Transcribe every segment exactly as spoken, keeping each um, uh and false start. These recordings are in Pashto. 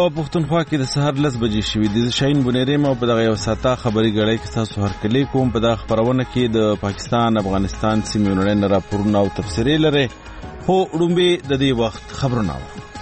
خیبر پښتونخوا کې د سهار لس بجې شوې دي. شاهین بنيري مو په دغه یو ساعته خبري غړې کې تاسو هرکلی کوم. په دغه خبرونه کې د پاکستان افغانستان سیمې نړۍ راپورونه او تفسیرې لري. خو وړاندې د دې وخت خبرونه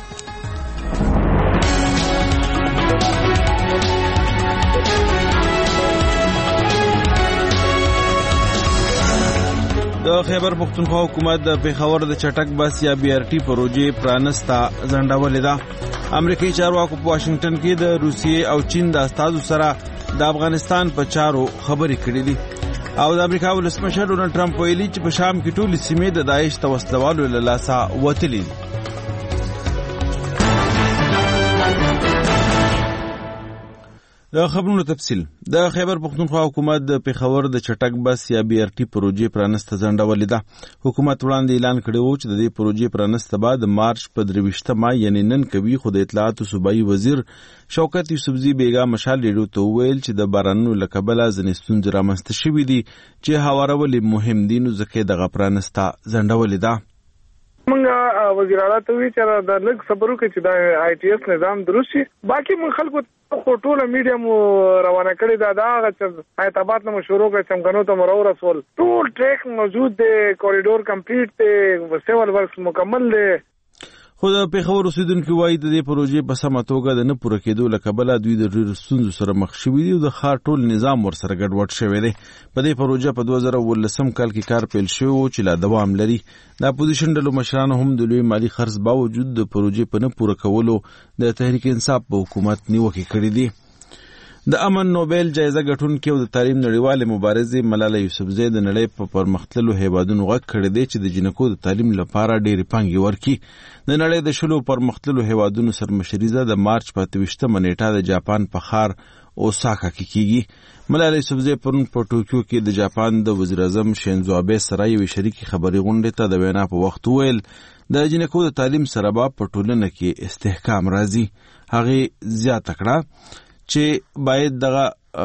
د خیبر پښتونخوا حکومت د پیښور د چټک بس یا بي ار ټي پروژې پرانستا ځنډولې ده. امریکایي چارواکو په واشنگټن کې د روسیې او چین د استازو سره د افغانستان په چارو خبرې کړې دي او د امریکا ولسمشر ډونالډ ټرمپ ویلي چې په شام کې ټولې سیمې د داعش د وسلوالو له لاسه وتلې دي. د خبرونو تفصیل. د خیبر پښتونخوا حکومت د پیښور د چټک بس یا بي ار ټي پروژې پرانسته ځنډولې ده. حکومت وړاندې اعلان کړی و چې د دې پروژې پرانسته به د مارچ په درویشتمه یعنی نن کوي، خو د اطلاعاتو صوبایي وزیر شوکت یوسفزي بیګا مشال ریډیو ته وویل چې د بارانونو له کبله ځینې ستونزې رامنځته شوې دي چې هوارول مهم دي، نو ځکه دغه پرانسته ځنډولې ده. منګه وزیر اعلی ته وی چې دا لږ صبر وکړي چې دا آی ټي ایس نظام درست شي. باقي من خلکو خو ټوله میډیا مو روانه کړې ده. دا هغه چې ایتابات نه شروع کړي څنګه ته مرو رسول ټول ټریک موجود دی، کوریډور کمپلیټ دی، سیول ورکس مکمل دی. خو د پیښور اوسیدونکو وایي د دې پروژې په سمه توګه د نه پوره کېدو له کبله دوی د ډېرو ستونزو سره مخ شوي دي او د ښار ټول نظام ورسره ګډوډ شوی دی. په دې پروژه په دوه زره اوولسم کال کې کار پیل شوی و چې لا دوام لري. د اپوزیشن ډلو مشرانو هم د لوی مالي خرڅ باوجود د پروژې په نه پوره کولو د تحریک انصاف په حکومت نیوکې کړې دي. د امن نوبل جایزه ګټونکې او د تعلیم نړیوالې مبارزې ملاله یوسفزۍ د نړۍ په پرمختللو هیوادونو غږ کړی دی چې د جنکو د تعلیم لپاره ډېرې پانګې ورکړي. د نړۍ د شلو پرمختللو هیوادونو سرمشریزه د مارچ په اته ویشتمه نیټه د جاپان په ښار اوساکا کې کیږي. ملاله یوسفزۍ پرون په ټوکیو کې د جاپان د وزیر اعظم شینزو آبه سره یوې شریکې خبري غونډې ته د وینا په وخت وویل د جنکو د تعلیم سره به په ټولنه کې استحکام راځي. هغې زیاته کړه چې باید دغه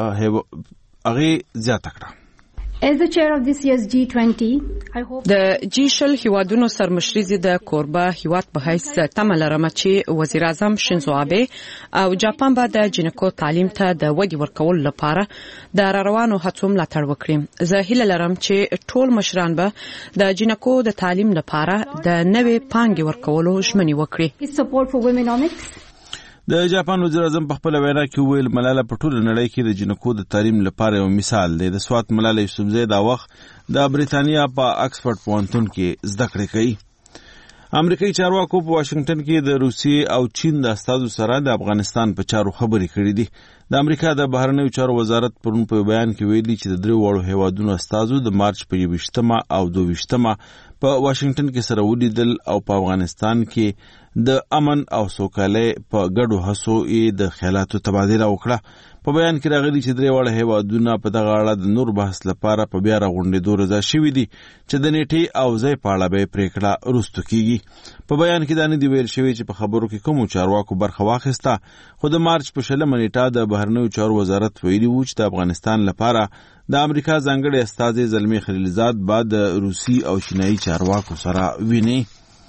هغې زیاته کړه. As the chair of this year's جی twenty, I hope د جی شل هیوادونو سرمشريزي د کوربه هیواد په حیث تمه لرم چې وزیر اعظم شینزو آبه او جاپان به د جنکو تعلیم ته د ودی ورکول لپاره د روانو هڅو ملاتړ وکړي. زه هیله لرم چې ټول مشران به د جنکو د تعلیم لپاره د نوې پانګې ورکولو ژمنې وکړي. support for womenomics. د جاپان وزیر اعظم په خپل وینا کې ویل ملاله په ټوله نړۍ کې د جنکو د تعلیم لپاره یو مثال دی. د سوات ملاله یوسفزۍ دا وخت د بریتانیا په اکسفورد پوهنتون کې زده کړې کوي. امریکایي چارواکو په واشنگټن کې د روسیې او چین د استازو سره د افغانستان په چارو خبرې کړې دي. د امریکا د بهرنیو چارو وزارت پرون په بیان کې ویلي چې د درې وړو هیوادونو استازو د مارچ په یوویشتمه او دوه ویشتمه په واشنگټن کې سره ولیدل او په افغانستان کې د امن او سوکالۍ په ګډو هڅو یې د خیالاتو تبادله وکړه. په بیان کې راغلي چې درې وړه هیوادونه په دغه اړه د نور بحث لپاره په بیا راغونډېدو رضا شوي دي چې د نیټې او ځای په اړه به پریکړه وروسته کیږي. په بیان کې دا نه دی ویل شوی چې په خبرو کې کومو چارواکو برخه واخیسته، خو د مارچ په شلمه نیټه د بهرنیو چارو وزارت ویلي و چې د افغانستان لپاره د امریکا ځانګړی استازی زلمی خلیلزاد بعد د روسي او چینایي چارواکو سره ویني.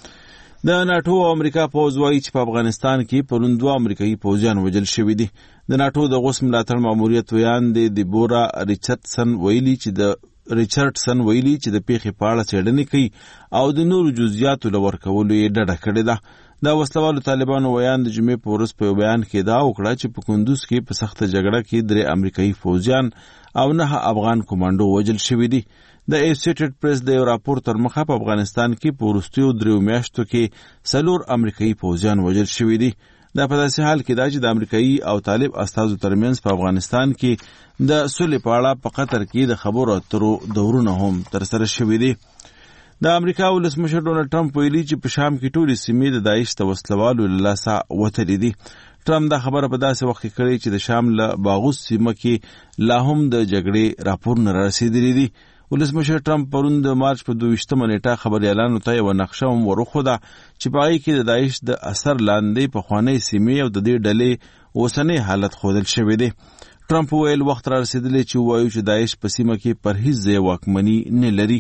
د ناټو او امریکا پوځ وایي چې په افغانستان کې پرون دوه امریکایي پوځیان وژل شوي دي. د ناټو د غوث ملاتړ ماموریت ویان د دیبورا ریچارډسن ویلي چې د ریچارډسن ویلي چې د پیښې په اړه څېړنې کوي او د نورو جزئیاتو له ورکولو یې ډډه کړې ده. د وسلوالو طالبانو ویان د جمعې په ورځ په بیان کې دا وکړه چې په کندوز کې په سخته جګړه کې درې امریکایي پوځیان او نه افغان کمانډو وژل شوي دي. د ایسوسییټډ پریس د یو راپور تر مخه په افغانستان کې په وروستیو دریو میاشتو کې څلور امریکایي پوځیان وژل شوي دي. دا په داسې حال کې ده چې د امریکایي او طالب استازو ترمنځ په افغانستان کې د سولې په اړه په قطر کې د خبرو اترو دورونه هم ترسره شوي دي. د امریکا ولسمشر ډونالډ ټرمپ ویلي چې په شام کې ټولې سیمې د داعش د وسلوالو له لاسه وتلې دي. ټرمپ دا خبره په داسې وخت کې کړې چې د شام له باغوس سیمه کې لا هم د جګړې راپورونه رارسېدلي دي. ولسمشر ټرمپ پرون د مارچ په دوه ویشتمه نیټه خبریالانو ته یوه نقشه هم وروښوده چې په هغې کې د داعش د اثر لاندې پخوانۍ سیمې او د دې ډلې اوسنی حالت ښودل شوی دی. ټرمپ وویل وخت را رسېدلی چې ووایو چې داعش په سیمه کې پر هیڅ ځای واکمني نه لري.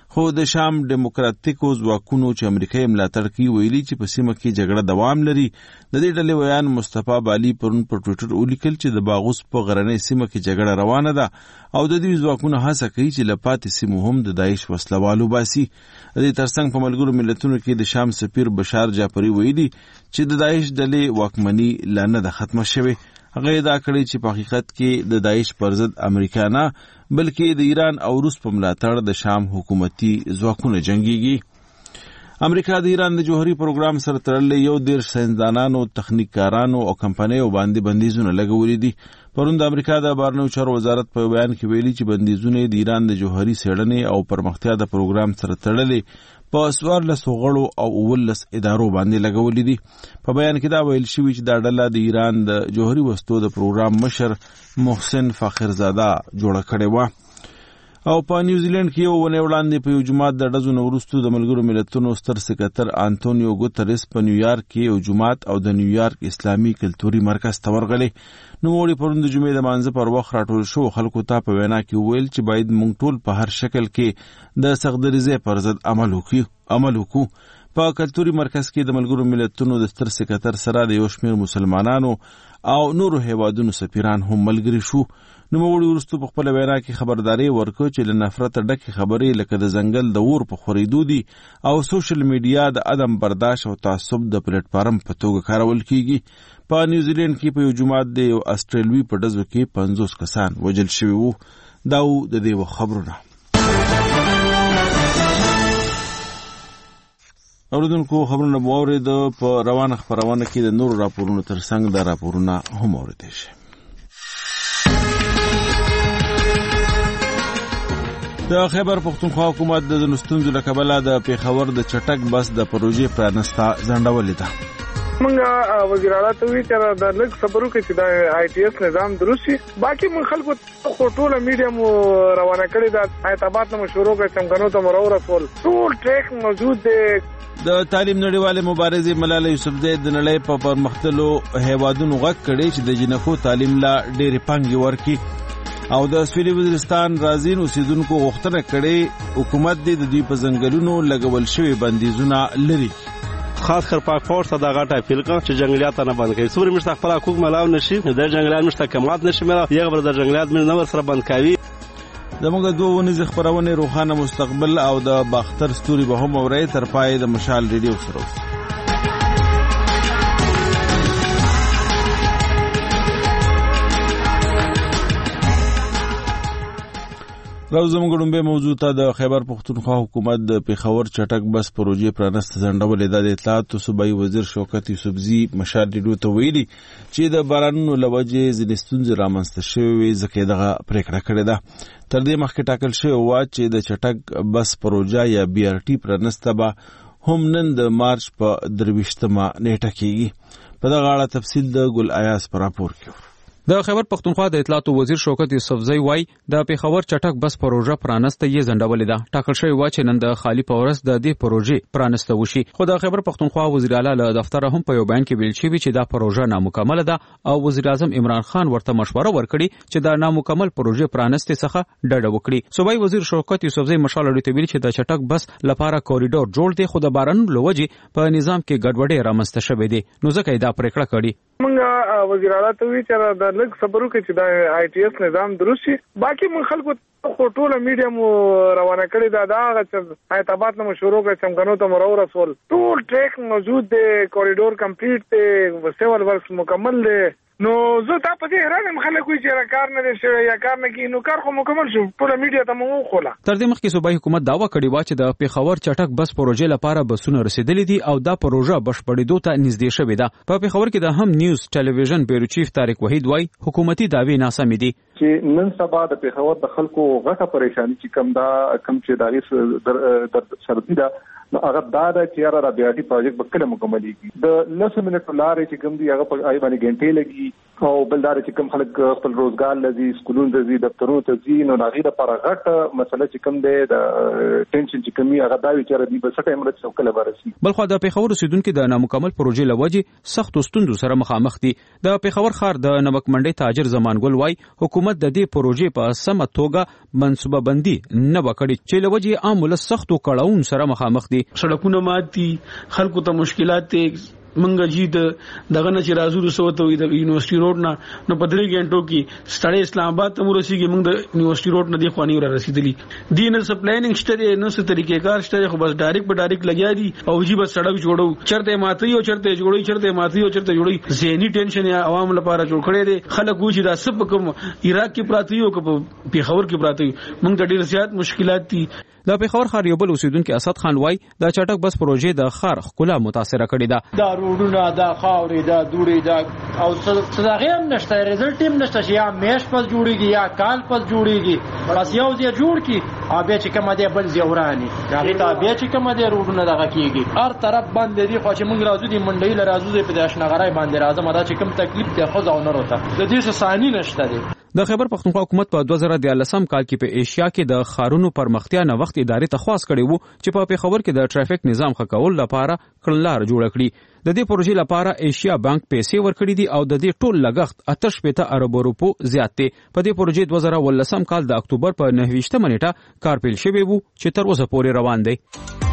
خو د شام ډیموکراتیکو ځواکونو چې امریکا یې ملاتړ کوي ویلي چې په سیمه کې جګړه دوام لري. د دې ډلې ویان مصطفی بالي پرون په ټویټر ولیکل چې د باغوس په غرنۍ سیمه کې جګړه روانه ده او د دې ځواکونو هڅه کوي چې له پاتې سیمو هم د داعش وسلوالو باسي. د دې ترڅنګ په ملګرو ملتونو کې د شام سفیر بشار جعفری ویلي چې د داعش ډلې واکمني لا نه ده ختمه شوې. هغه دا کړی چې په حقیقت کې د داعش پر ضد امریکا نه بلکې د ایران او روس په ملاتړ د شام حکومتي ځواکونه جنګيږي. امریکا د ایران د جوهري پروګرام سره تړلې یو ډیر ساينسدانانو، تخنیکارانو او کمپنیو باندې بندیزونه لګولي دي. پرون د امریکا د بهرنیو چارو وزارت په بیان کې ویلي چې بندیزونه د ایران د جوهري څېړنې او پرمختیا د پروګرام سره تړلې په څوارلس غړو او اوولس ادارو باندې لګولي دي. په بیان کې دا ویل شوی چې دا ډله د ایران د جوهري وسلو د پروګرام مشر محسن فخرزاده جوړه کړې وه. او په نیوزیلند کې یو ونې وړاندې په یو جومات د ډزو نه وروسته د ملګرو ملتونو ستر سکرتر انټونیو ګوتریس په نیویارک کې یو جومات او د نیویارک اسلامي کلتوري مرکز ته ورغلی. نوموړي پرون د جمعې د مانځه پر وخت راټول شو خلکو ته په وینا کې وویل چې باید موږ ټول په هر شکل کې د سختدریزۍ پر ضد عمل وکړو عمل وکړو. په کلتوري مرکز کې د ملګرو ملتونو د ستر سکرتر سره د یو شمېر مسلمانانو او نورو هیوادونو سفیران هم ملګري شو. نوموړي وروسته په خپله وینا کې خبرداری ورکړه چې له نفرته ډکې خبرې لکه د ځنګل د اور په خورېدو دي او سوشل میډیا د عدم برداشت او تعصب د پلیټ فارم په توګه کارول کیږي. په نیوزیلند کې په یو جومات د یو استرالوي په ډزو کې پنځوس کسان وژل شوي وو. دا و د دې خبرونه. اوریدونکو خبرونه مو اورېد. په روانه خپرونه کې د نورو راپورونو ترڅنګ دا راپورونه هم اورېدای شي. د خیبر پښتونخوا حکومت د ستونزو له کبله د پیښور د چټک بس د پروژې پرانستا ځنډولې ده. موږ وزیر اعلی ته وی چې دا لږ صبر وکړي چې د آی ټي ایس نظام درست شي. باقي موږ خلکو خو ټوله میډیا مو روانه کړې ده. ایتابات نه شروع کړ څنګه ته مرور رسول ټول ټریک موجود دی. د تعلیم نړیواله مبارزې ملاله یوسفزۍ د نړۍ په پرمختللو هیوادونو غږ کړی چې د جنکو تعلیم لا ډېرې پانګې ورکړي او د سویلي وزیرستان رازین اوسیدونکو غوښتنه کړې حکومت دې د دوی په ځنګلونو لګول شوي بندیزونه لري. خاص کر پاک فورس دا غټه فلکه چې جنگلیات نه بند کوي. سوري مشت خپل حقوق ملاو نشي د جنگلیات مشت کمات نشي ملا یو بر د جنگلیات من نو سره بند کوي. زموږ دوه ونیز خبرونه روخانه مستقبل او د باختر ستوري به هم اوري تر پای د مشال ریډیو سره. راو زموږ ډومبه موضوع ته د خیبر پښتونخوا حکومت د پیښور چټک بس پروژې پرانست ځنډولې ده. د اطلاعات صوبایي وزیر شوکت یوسفزي مشال ریډیو ته ویلي چې د بارانونو له وجې ځینې ستونزې رامنځته شوې ځکه دغه پریکړه کړې ده. تر دې مخکې ټاکل شوی و چې د چټک بس پروژه یا بي ار ټي پرانسته به هم نن د مارچ په درویشتمه نیټه کېږي. په دغه اړه تفصیل د ګل ایاز په راپور کې. د خیبر پښتونخوا د اطلاعات وزیر شوکت یوسفزۍ وای د پیښور چټک بس پروژه پرانسته یې ځنډولې ده. ټاکل شوی و چې نن د خالی پورس د دې پروژې پرانسته وشي. خو د خیبر پښتونخوا وزیر اعلی له دفتر هم په یو بیان کې ویل شوی چې دا پروژه نامکمل ده او وزیر اعظم عمران خان ورته مشوره ورکړي چې دا نامکمل پروژه پرانسته څخه ډډه وکړي. صوبایي وزیر شوکت یوسفزۍ مشال اړیته ویل چې د چټک بس لپاره کوریډور جوړ دی خو د بارانونو لوجې په نظام کې ګډوډي رامنځته شوې دي. نو ځکه دا پریکړه کړې. موږ وزیر اعلی ته وی چې دا لږ صبر وکړي چې د آی ټي ایس نظام درست شي. باقي موږ خلکو خو ټوله میډیا مو روانه کړې ده. دا هغه چې ایتابات نه شروع کړ څنګه ته مرور رسول ټول ټریک موجود دی. کوریډور کمپلیټ دی. سیول ورکس مکمل دی. نو زه تا په دې حیران خلک وي چې کار نه دی شوی یا کار نه کوي. نو کار خو مکمل شو. ټوله میډیا ته مو وخوله. تر دې مخکې صوبایي حکومت دعوا کړې و چې د پیښور چټک بس پروژې لپاره بسونه رسیدلې دي او دا پروژه بشپړېدو ته نږدې شوې ده. په پیښور کې د هم نیوز ټلویزیون بیورو چیف طارق وحید وای حکومتي دعوی ناسمې دي چې نن سبا د پیښور د خلکو غټه پریشانی چې کم دا کم چې داغي در سردي ده نو هغه دا د چې را را بیاټي پروژیکټ به کله مکملېږي. د لس منټو لارې چې کوم دی هغه په آی باندې غنټې لګي او بلدار چې کوم خلک خپل روزګار لذي سکولونو ته ځي دفترونو ته ځي نو هغه د لپاره غټه مسله چې کوم دی د ټینشن چې کومي هغه دا وی چې ردی بس ټایم راځي کله ورسي. بلخو د پیښور اوسیدونکو د نامکمل پروژې لوجې سخت ستوندو سره مخامخ دي. د پیښور ښار د نمک منډي تاجر زمانګل وای حکومت د دې پروژې په سمه توګه منصوبه بندي نه وکړي چې لوجې عام ول سختو کړهون سره مخامخ دي. سړکونه ماتي، خلکو ته مشکلات دي. منګه جی د دغه نه چې راځو د سوته وي د یونیورسيټي روډ نه نو په درې غنټو کې ستړي اسلام آباد ته ورسیږي. موږ د یونیورسيټي روډ نه دی خواني ور رسیدلی دي نه س پلانینګ شته نه س طریقې کار شته خو بس ډایرکټ په ډایرکټ لګیا دي او جی بس سړک جوړو چرته ماتي او چرته جوړي چرته ماتي او چرته جوړي ذهني ټینشن یا عوام لپاره جوړ کړي دي. خلک وځي دا سب کوم عراق کې پراتی او په پیښور کې پراتی موږ د ډیر زیات مشکلات دي. د پیښور ښار یو بل اوسیدونکو اسد خان وای د چټک بس پروژې د ښار خلا متاثر کړي ده. دا روډونه دا خاورې دا دوړې دا او څه هم نشته، ریزلټ هم نشته چې یا میش پس جوړیږي یا کال پس جوړیږي. بس یو ځای جوړ کی او به چې کوم دی بل ځای ورانی دا ته به چې کوم دی روډونه دغه کیږي هر طرف باندې دی. خو چې موږ راځو دی منډي ل راځو په داشنغرای باندې راځم دا چې کوم تکلیف ته خو ځاو نه وروته د دې څه ثاني نشته دی. د خیبر پختونخوا حکومت په دوه زره دیارلسم کال کې په ایشیا کې د خارونو پرمختیا نه وخت ادارې ته خواست کړي وو چې په پیښور کې د ټرافیک نظام ښه کول لپاره کړنلار جوړ کړي. د دې پروژې لپاره ایشیا بانک پیسې ورکړي دي او د دې ټول لګښت اته شپږ ارب روپو زیات دی. په دې پروژې دوه زره ولسم کال د اکتوبر په نهه ویشتمه نیټه کار پیل شوی وو چې تر اوسه پورې روان دی.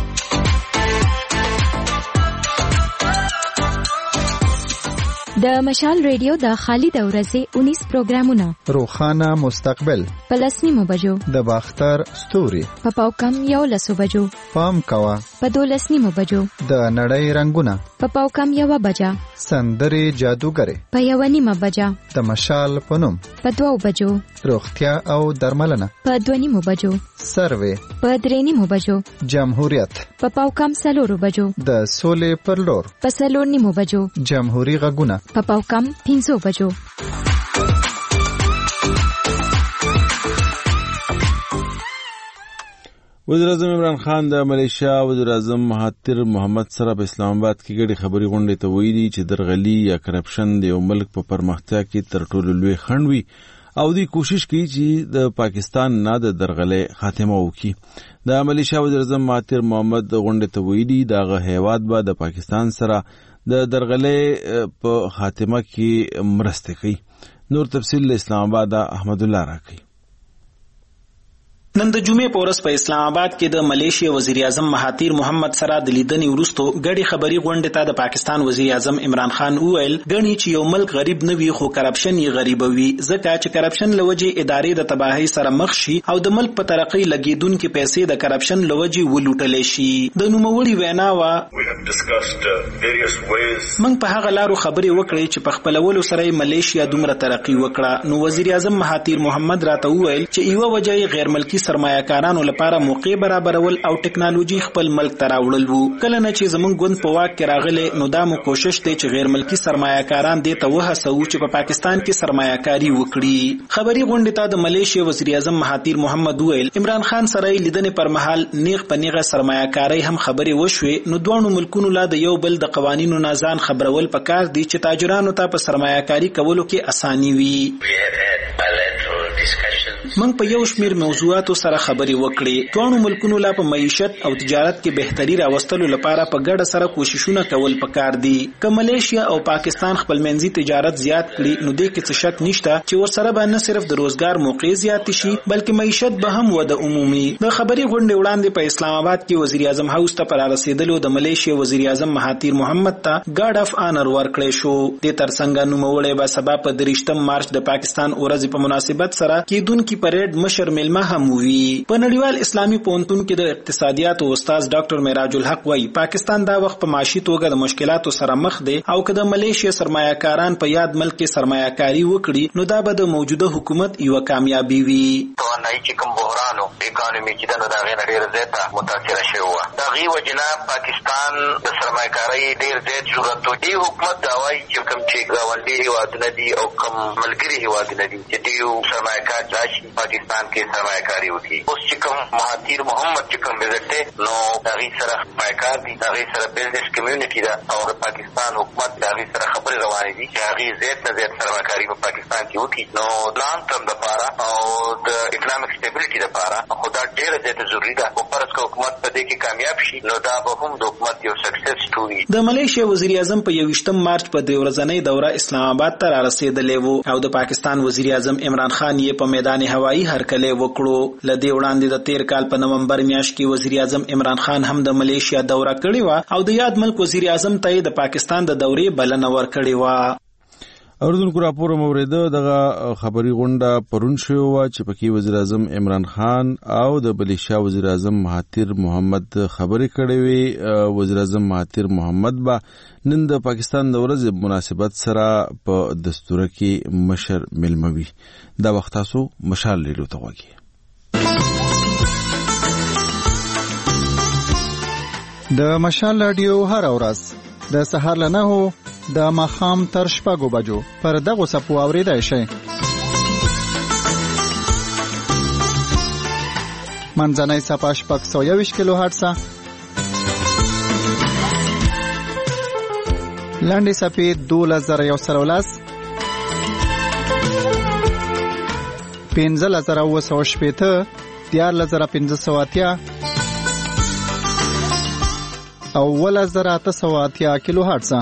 د مشال ریډیو د خالد اورزي انیس پروګرامونه روخانه مستقبل په لسنیمو بجو د باختر ستوري په پاوکم یو لسو بجو پام کوا په دولسنیمو بجو د نړۍ رنگونه په پاوکم یو بجا سندري جادوګره په یو نیمه بجا د مشال پنوم په دوو بجو روغتیا او درملنه په دوه نیمو بجو سروي په درې نیمو بجو جمهوریت په پاوکم سلورو بجو د سولې پر لور په سلور نیمو بجو جمهوریت غږونه په پاوکم پنځو بجو. وزیر اعظم عمران خان د ملیشیا وزیر اعظم مهاتیر محمد سره په اسلام آباد کې ګډي خبري غونډې ته ویلي چې درغلي یا کرپشن د یو ملک په پرمختیا کې تر ټولو لوی خنډ وي او دوی کوشش کوي چې د پاکستان نه د درغلې خاتمه وکړي. د ملیشیا وزیر اعظم مهاتیر محمد غونډې ته ویلي دغه هیواد به د پاکستان سره د درغلې په خاتمه کې مرسته کوي. نور تفصیل اسلام آباد احمد الله راکړي. نن د جمعې په ورځ په اسلام آباد کې د ملیشیا وزیر اعظم مهاتیر محمد سره د لیدنې وروسته ګډي خبري غونډې ته د پاکستان وزیر اعظم عمران خان وویل ګڼي چې یو ملک غریب نه وي خو کرپشن یې غریبوي ځکه چې کرپشن لوجې ادارې د تباہي سره مخ شي او د ملک په ترقۍ لګیدونکو پیسې د کرپشن لوجې ولوټل شي. د نوموړي وینا وا موږ په هغه لارو خبرې وکړې چې په خپلولو سره ملیشیا دومره ترقی وکړه. نو وزیر اعظم مهاتیر محمد راته وویل چې یو وجه غیر ملکی سرمایه‌کارانو لپاره موقع برابرول او ټکنالوژي خپل ملک ته راوړل وو. کله نه چې زمونږ ګوند په واک کې راغله نو دا مو کوشش دی چې غیر ملکی سرمایه‌کاران دې ته وهڅوو چې په پاکستان کې سرمایه‌کاري وکړي. خبري غونډې ته د ملیشیا وزیر اعظم مهاتیر محمد وویل عمران خان سره لیدنې پر مهال نیغ په نیغه سرمایه‌کاري هم خبرې وشوې. نو دوه ملکونو لا د یو بل د قوانینو نه ځان خبرول پکار دي چې تاجرانو ته په سرمایه‌کاري کولو کې اساني وي. موږ په یو شمیر موضوعاتو سره خبرې وکړې. دوه ملکونو لا په معیشت او تجارت کې بهتري راوستلو لپاره په ګډه سره کوششونه کول پکار دي. که ملیشیا او پاکستان خپل منځي تجارت زیات کړي نو دې کې څه شک نشته چې ورسره به نه صرف د روزګار موقع زیات شي بلکې معیشت به هم وده عمومي. د خبري غونډې وړاندې په اسلام آباد کې وزیر اعظم هاوس ته پر رسیدلو د ملیشیا وزیر اعظم مهاتیر محمد ته ګارد اف آنر ورکړی شو. د ترڅنګ نوموړی به سبا په درشتم مارچ د پاکستان ورځ په مناسبت سره کېدونکي پریډ مشر ملما هم وی. په نړیوال اسلامي پوهنتون کې د اقتصادیات او استاد ډاکټر معراج الحق وایي پاکستان دا وخت په معاشي توګه د مشکلاتو سره مخ دی او که د ملیشیا سرمایه‌کاران په یاد ملک کې سرمایه‌کاري وکړي نو دا به د موجوده حکومت یو کامیابی وي. तो اجتماعي چې کوم بحران او اکانومي چې د دغه ډېر زیاته متاثر شوی و. دغه وجنه پاکستان د سرمایه‌کارۍ ډېر زیات ضرورت دی. حکومت دا وایي چې کوم چې ګاونډي هیوادونه دي او کوم ملګري هیوادونه دي چې دوی سرمایه‌کار راشي پاکستان کې سرمایه‌کاري وکړي. اوس چې کوم مهاتیر محمد چې کوم وزټ نو دغه سره سرمایه‌کار دي، دغه سره بزنس کمیونټي ده او د پاکستان حکومت دغه سره خبرې روانې دي چې هغه زیات نه زیات سرمایه‌کاري په پاکستان کې وکړي. نو لانګ ټرم لپاره او د اکونومیک سټیبلیټي لپاره خو دا ډېره زیاته ضروري ده. او پرس که حکومت په دې کې کامیاب شي نو دا به هم د حکومت یو سکسس سټوري. د ملیشیا وزیر اعظم په یوویشتم مارچ په درې ورځنۍ دوره اسلام آباد ته رارسېدلی و او د پاکستان وزیر اعظم عمران خان یې په میدان هوایي هرکلی وکړو. له دې وړاندې د تیر کال په نومبر میاشت کې وزیر اعظم عمران خان هم د ملیشیا دوره کړې وه او د یاد ملک وزیر اعظم ته د پاکستان د دورې بلنه ورکړې وه. اوردونکو راپور موریده دغه خبري غونډه پرون شوې وه چې پکې وزیر اعظم عمران خان او د ملیشیا وزیر اعظم مهاتیر محمد خبرې کړې وې. وزیر اعظم مهاتیر محمد به نن د پاکستان د ورځې مناسبت سره په دستوره کې مشر ملموي. دا وخت تاسو مشال لیدو ته وګورئ. د مشال رادیو هر ورځ د سهار له نهو د ماښام تر شپږو بجو پر دغو څپو اورېدای شئ. منځنۍ څپه شپږ سوه یوویشت کیلو هرټزه، لنډې څپې دولس زره یو سوه لس، پنځلس زره اووه سوه شپېته، دیارلس زره پنځه سوه اتیا او اوولس زره اته سوه اتیا کیلو هرټزه.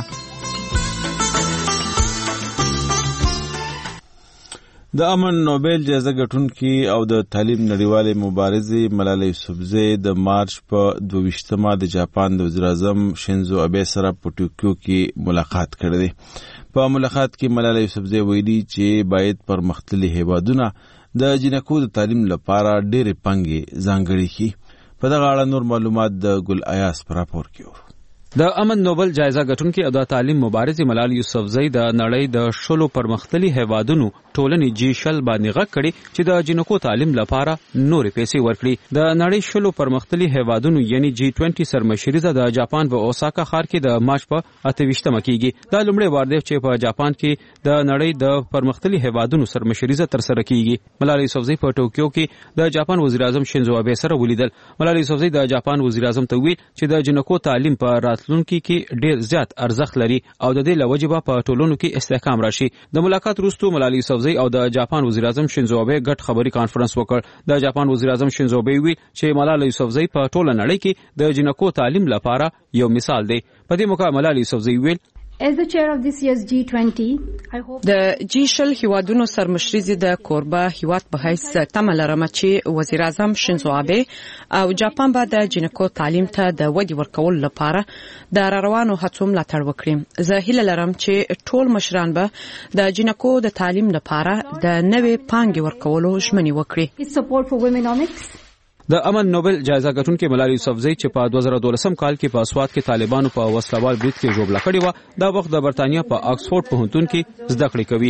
د امن نوبل جایزه ګټونکي او د تعلیم نړیوالې مبارزې ملاله یوسفزۍ د مارچ په دوه ویشتمه د جاپان د وزیر اعظم شینزو ابے سره په ټوکیو کې ملاقات کړی دی. په ملاقات کې ملاله یوسفزۍ ویلي چې باید پرمختللي هیوادونه د جنکو د تعلیم لپاره ډېرې پانګې ځانګړې کړي. په دغه اړه نور معلومات د ګل ایاس په راپور کې ورو. د امن نوبل جایزه ګټونکي او د تعلیم مبارزې ملاله یوسفزۍ د نړۍ د شلو پرمختللي هیوادونو ټولنې جی شل باندې غږ کړي چې د جنکو تعلیم لپاره نورې پیسې ورکړي. د نړۍ شلو پرمختللي هیوادونو یعنی جی بیس سرمشریزه د جاپان په اوساکا ښار کې د مارچ په اته ویشتمه کېږي. دا لومړی وار دی چې په جاپان کې د نړۍ د پرمختللي هیوادونو سرمشریزه ترسره کېږي. ملاله یوسفزۍ په ټوکیو کې د جاپان وزیر اعظم شینزو ابے سره ولیدل. ملاله یوسفزۍ د جاپان وزیر اعظم ته ویل چې د جنکو تعلیم په راتلونکي کې ډېر زیات ارزښت لري او د دې له وجې به په ټولنو کې استحکام راشي. د ملاقات وروسته ملاله یوسفزۍ او د جاپان وزیر اعظم شینزو ابے ګډ خبري کانفرنس وکړ. د جاپان وزیر اعظم شینزو ابے ویل چې ملاله یوسفزۍ په ټوله نړۍ کې د جنکو تعلیم لپاره یو مثال دی. په دې موقع ملاله یوسفزۍ ویل As the chair of this year's جی twenty, I hope د جی شل هیوادونو سرمشريزي د کوربه هیواد په حیث تمه لرم چې وزیر اعظم شینزو ابے او جاپان به د جنکو تعلیم ته د ودی ورکول لپاره د روانو هڅو ملاتړ وکړي. زه هیله لرم چې ټول مشران به د جنکو د تعلیم لپاره د نوې پانګې ورکولو ژمنې وکړي. support for womenomics. د امن نوبل جایزه ګټونکي ملاله یوسفزۍ چې په دوه زره دولسم کال کې په اسوات کې طالبانو په وسلوال برید کې ژوبله کړې وه، دا وخت د برتانیا په آکسفورډ پوهنتون کې زده کړې کوي.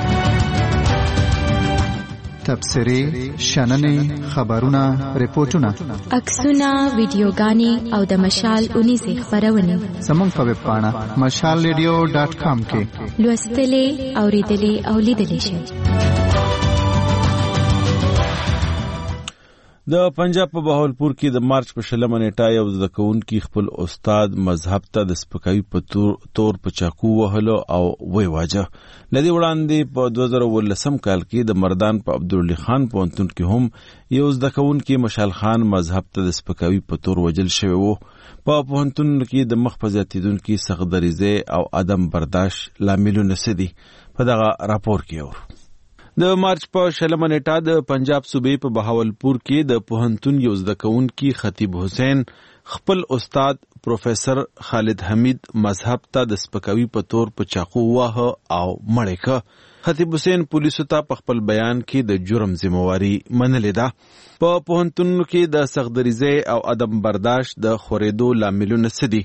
تبصرې، شننې، خبرونه، ریپورتونه، عکسونه، ویډیوګانې او د مشال اونیزې خپرونې زموږ په ویب پاڼه مشال ریډیو ډاټ کام کې لوستلې، اوریدلې او لیدلې شئ. د پنجاب په بهاولپور کې د مارچ په شلمه نیټه یو زده کوونکي خپل استاد مذهب ته د سپکاوي په تور په چاقو وهلو او وی واجه. لدی وړاندې په دوه زره ولسم کال کې د مردان په عبدالعلي خان پوهنتون کې هم یو زده کوونکي مشال خان مذهب ته د سپکاوي په تور وجل شوی وو. په پوهنتون کې د مخ په زیاتېدونکي سخت-دریځۍ او عدم برداشت لاملونه څه دي؟ په دغه راپور کې ورو. د مارچ په شلمه نیټه د پنجاب صوبې په بهاولپور کې د پوهنتون یو زده کوونکي خطیب حسین خپل استاد پروفیسر خالد حمید مذهب ته د سپکاوي په تور په چاقو واهه او مړی که. خطیب حسین پولیسو ته په خپل بیان کې د جرم ذمہواري منلې ده. په پوهنتونونو کې د سخت-دریځۍ او عدم برداشت د خورېدو لاملونه څه دي؟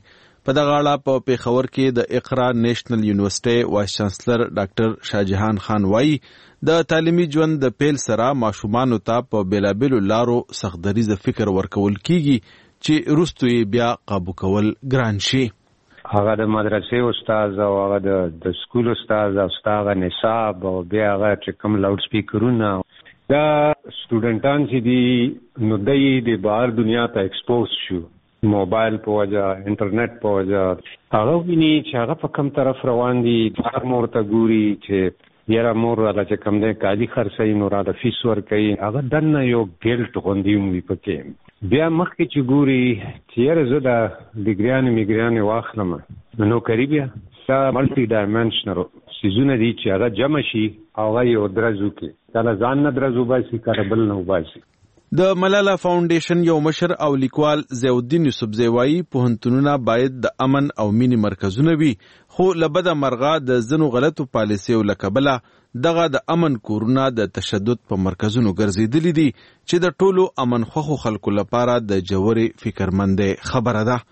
په دغه اړه په پیښور کې د اقرا نېشنل یونیورسيټي وایس چانسلر ډاکټر شاهجهان خان وایي د تعلیمي ژوند د پیل سره ماشومانو ته په بیلابیلو لارو سختدریزه فکر ورکول کیږي چې وروسته یې بیا قابو کول ګران شي. هغه د مدرسې استاد او هغه د د سکول استاد او استاد نصاب او بیا هغه چې کوم لاوډ سپیکرونه دا سټوډنټان چې دي نو دای د بهر دنیا ته ایکسپوز شو موبایل په وجه انټرنیټ په وجه هغه ویني چې هغه په کوم طرف روان دي هر مور ته ګوري چې یاره مور را چې کوم دی کالي خرڅوي نو را د فیس ورکوي هغه دننه یو ګیلټ غوندې وي پکې بیا مخکې چې ګوري چې یاره زه د ډګریانې میګریانې واخلم نوکري بیا دا ملټي ډایمنشنل څیزونه دي چې هغه جمع شي هغه یو درز وکړي کله ځان نه درز وباسي کله بل نه وباسي. د ملالا فاونډیشن یو مشر او لیکوال ضیاءالدین یوسفزی وایي پوهنتونونه باید د امن او مینې مرکزونه وي خو له بده مرغه د ځینو غلطو پالیسیو له کبله دغه د امن کورونه د تشدد په مرکزونو ګرځېدلي دي چې د ټولو امن خوښو خلکو لپاره د جوړې فکرمندۍ خبره ده.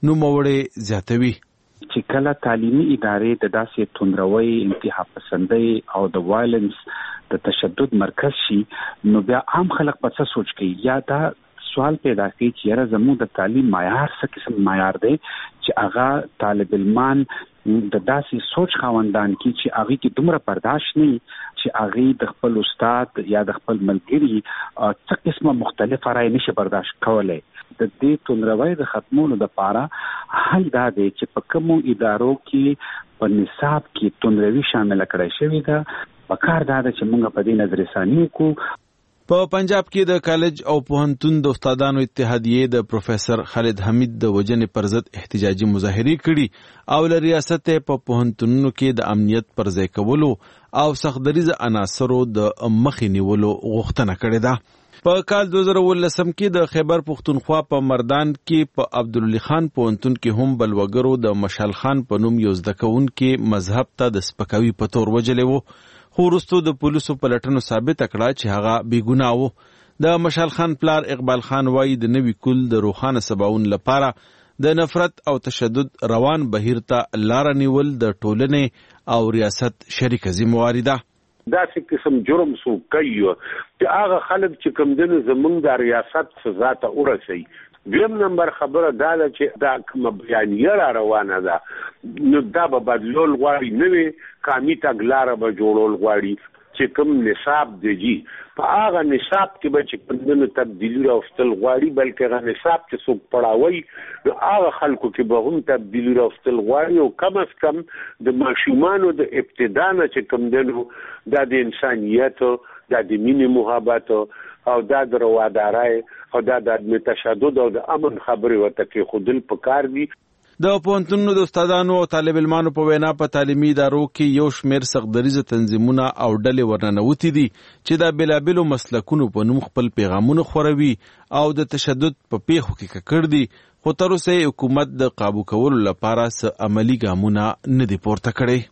نوموړی زیاتوي چې کله تعلیمي ادارې د داسې توندروي انتها پسندۍ او د وایلنس د تشدد مرکز شي نو بیا عام خلک په څه سوچ کوي یا دا سوال پیدا کوي چې یاره زموږ د تعلیم معیار څه قسم معیار دی چې هغه طالب علمان د داسې سوچ خاوندان کی چې هغه کې دومره برداشت نه چې هغه د خپل استاد یا د خپل ملګری څه قسمه مختلفه رائے نشي برداشت کولای. د دې توندروي د ختمولو لپاره حل دا دی چې په کومو ادارو کې په نصاب کې توندروي شامل کړی شوی ده پکار دا چې موږ په دې نظر ثاني وکړو. په پنجاب کې د کالج او پوهنتون د استادانو اتحادیې د پروفیسر خالد حمید د وجنې پر ضد احتجاجي مظاهرې کړي او له ریاست په پوهنتونونو کې د امنیت پر ځای کولو او سختدریزه عناصرو د مخې نیولو غوښتنه کړې ده. په کال دوه زره ولسم کې د خیبر پښتونخوا په مردان کې په عبدالعلی خان پوهنتون کې هم بل وګړو د مشال خان په نوم یو زده کوونکي مذهب ته د سپکاوي په تور وجلې وو خو وروسته د پولیسو پلټنو ثابته کړه چې هغه بې ګناه و. د مشال خان پلار اقبال خان وایي د نوي کول د روښانه سباون لپاره د نفرت او تشدد روان بهیر ته لاره نیول د ټولنې او ریاست شریکه ذمہواري ده. داسې قسم جرم سو کوي چې هغه خلک چې کوم دنه زمونږ د ریاست سزا ته ورسي. دویم نمبر خبره دا ده چې دا کوم بیانیه را روانه ده نو دا به بدلول غواړي نوې قامي تګلاره به جوړول غواړي چې کوم نصاب دی په هغه نصاب کې به چې کومه تبدیلی راوستل غواړي بلکې هغه نصاب چې څوک پړاوي نو هغه خلکو کې به هم تبدیلی راوستل غواړي او کم از کم د ماشومانو د ابتدا نه چې کوم دنو د انسانیت د مینې محبت او د روادارۍ او د تشدد او د امن خبرې ورته کې خودل پکار دي. د پوهنتونونو د استادانو او طالب علمانو په وینا په تعلیمي ادارو کې یو شمېر سختدریزه تنظیمونه او ډلې ورننوتي دي چې د بیلابیلو مسلکونو په نوم خپل پیغامونه خوروي او د تشدد په پیښو کې ککړ دي خو تر اوسه حکومت د قابو کولو لپاره څه عملی ګامونه نه دي پورته کړي.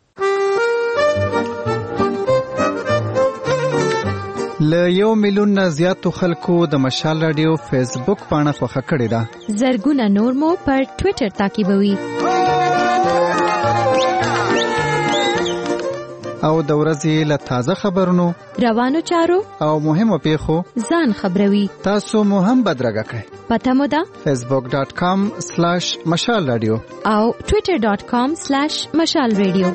له یو میلیون نه زیاتو خلکو د مشال رادیو فیسبوک پاڼه خوښه کړې ده. زرګونه نور مو پر ټوئیټر تعقیبوي. او د ورځې له تازه خبرونو روانو چارو او مهمو پیښو ځان خبروي. تاسو مو هم بدرګه کړئ. پته مو ده فیسبوک ډاٹ کام سلیش مشال رادیو او ټوئیټر ډاٹ کام سلیش مشال رادیو.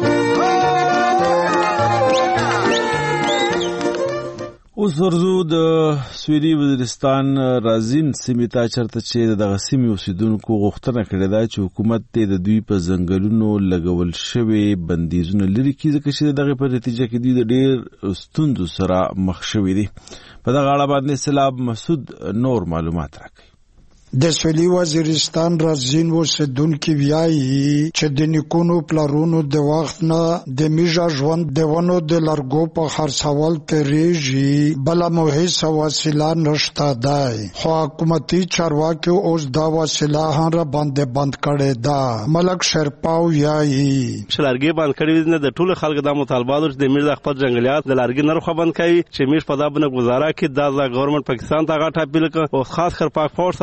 اوس ورزو د سویلي وزیرستان رازین سیمې ته چرته چې دغه سیمې اوسیدونکو غوښتنه کړې ده چې حکومت د دوی په ځنګلونو لګول شوی بندیزونه لري کړي ځکه چې دغه په نتیجه کې دوی د ډېر ستونزو سره مخ شوي دي. په دغه اړه باندې سلاب مسعود نور معلومات راکړي. د سویلي وزیرستان رازین اوسیدونکي وایي چې د نیکونو پلرونو د وخت نه د میژه ژوند د ونو د لرګو په خرڅول تیریږي بله مو هیڅ وسیله نشته دی خو حکومتي چارواکو اوس دا وسیله هم را باندې بند کړې ده. ملک شرپا وایي چې لرګي بند کړي نه د ټولو خلکو د مطالباتو چې د میژه خپل جنگلیات د لرګي نرخ بند کړي چې میژ په دا باندې گزاره کې د ګورنمنت پاکستان ته غاټه اپیل کوي او خاص کر پاک فورس ته غاټه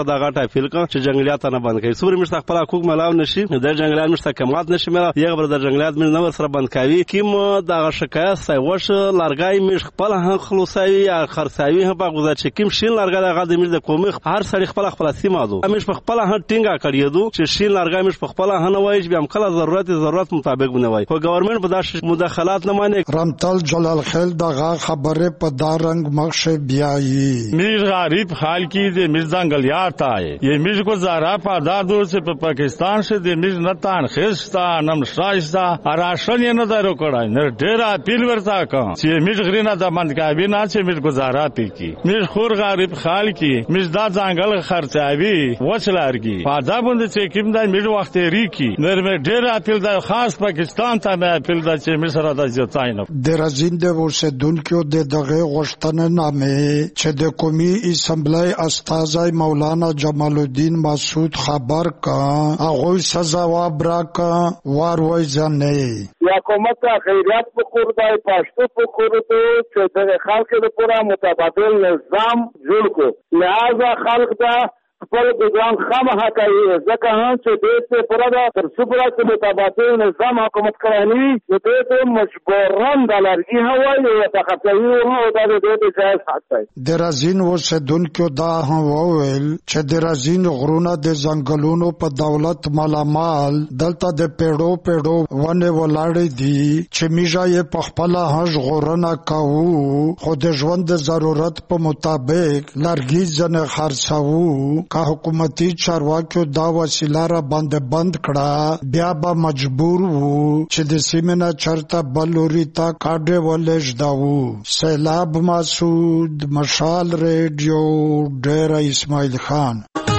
غټه اپیل کوم چې جنگلیات نه بند کړي سوري مشت خپل حقوق ملاو نشي د جنگلیات مشت کمات نشي ملا یغه بر د جنگلیات من نور سره بند کوي کیم د شکایت سای وش لارګای مش خپل هغه خلاصوي یا خرڅوي په غوځه چې کیم شین لارګای د غد مش د کومي هر سړي خپل خپل سیمه دو مش په خپل هغه ټینګه کړی دو چې شین لارګای مش په خپل هغه وایي چې هم کله ضرورت ضرورت مطابق بنوي خو ګورنمنت په داش مداخلات نه مانه رمتل جلال خیل دغه خبره په دارنګ مخ بیایی میر غریب حال کی د مزدنگلیات آئے یہ میر کو زارا پادادو سے پاکستان سے د میر نتان خستا نم شایستا اراشن نه درو کړای نه ډیر اپیل ورتا کا چې میر غرینا د من کا بنا چې میر گزارا پی کی میر خور غریب حال کی مزدا ځنګل خرچاوي وچلارګي پادابند چې کیم د میر وخت ری کی نر مې ډیر اپیل د خاص پاکستان ته مې اپیل د چې میر سره د ځای نه د رزینده ورسدونکو د دغه غشتنه نامه چې د قومي اسمبلی استازای مولانا جمال الدین مسعود خبر کا هغه سزاواب راکا واروي ځنه یا حکومت خیرات په خور دای پښتو په خور ته چې د خلکو لپاره متبادل نظام جوړ کو لہذا خلک دا خپل ځان خامخا کوي ځکه هم چې د دې پردا تر څوبره چې متبادل نظام حکومت کوي نو د دې مجبورن د لارګي هوایي او تخصصي او د دې د جایز حق دی د رازین وسدونکو دا هم وویل چې د رازین غرونه د ځنګلونو په دولت مالامال دلته د پیړو پیړو ونه ولاړې دي چې میژه یې په خپل هج غرونه کوو خو د ژوند ضرورت په مطابق لارګي ځنه خرڅاو کا حکومتي چارواکو دا وسیله را باندې بند کړه بیا به مجبور وو چې د سیمه چرته بلوري تا کاډه ولج داو سیلاب مسعود مشال ریډیو ډیر اسماعیل خان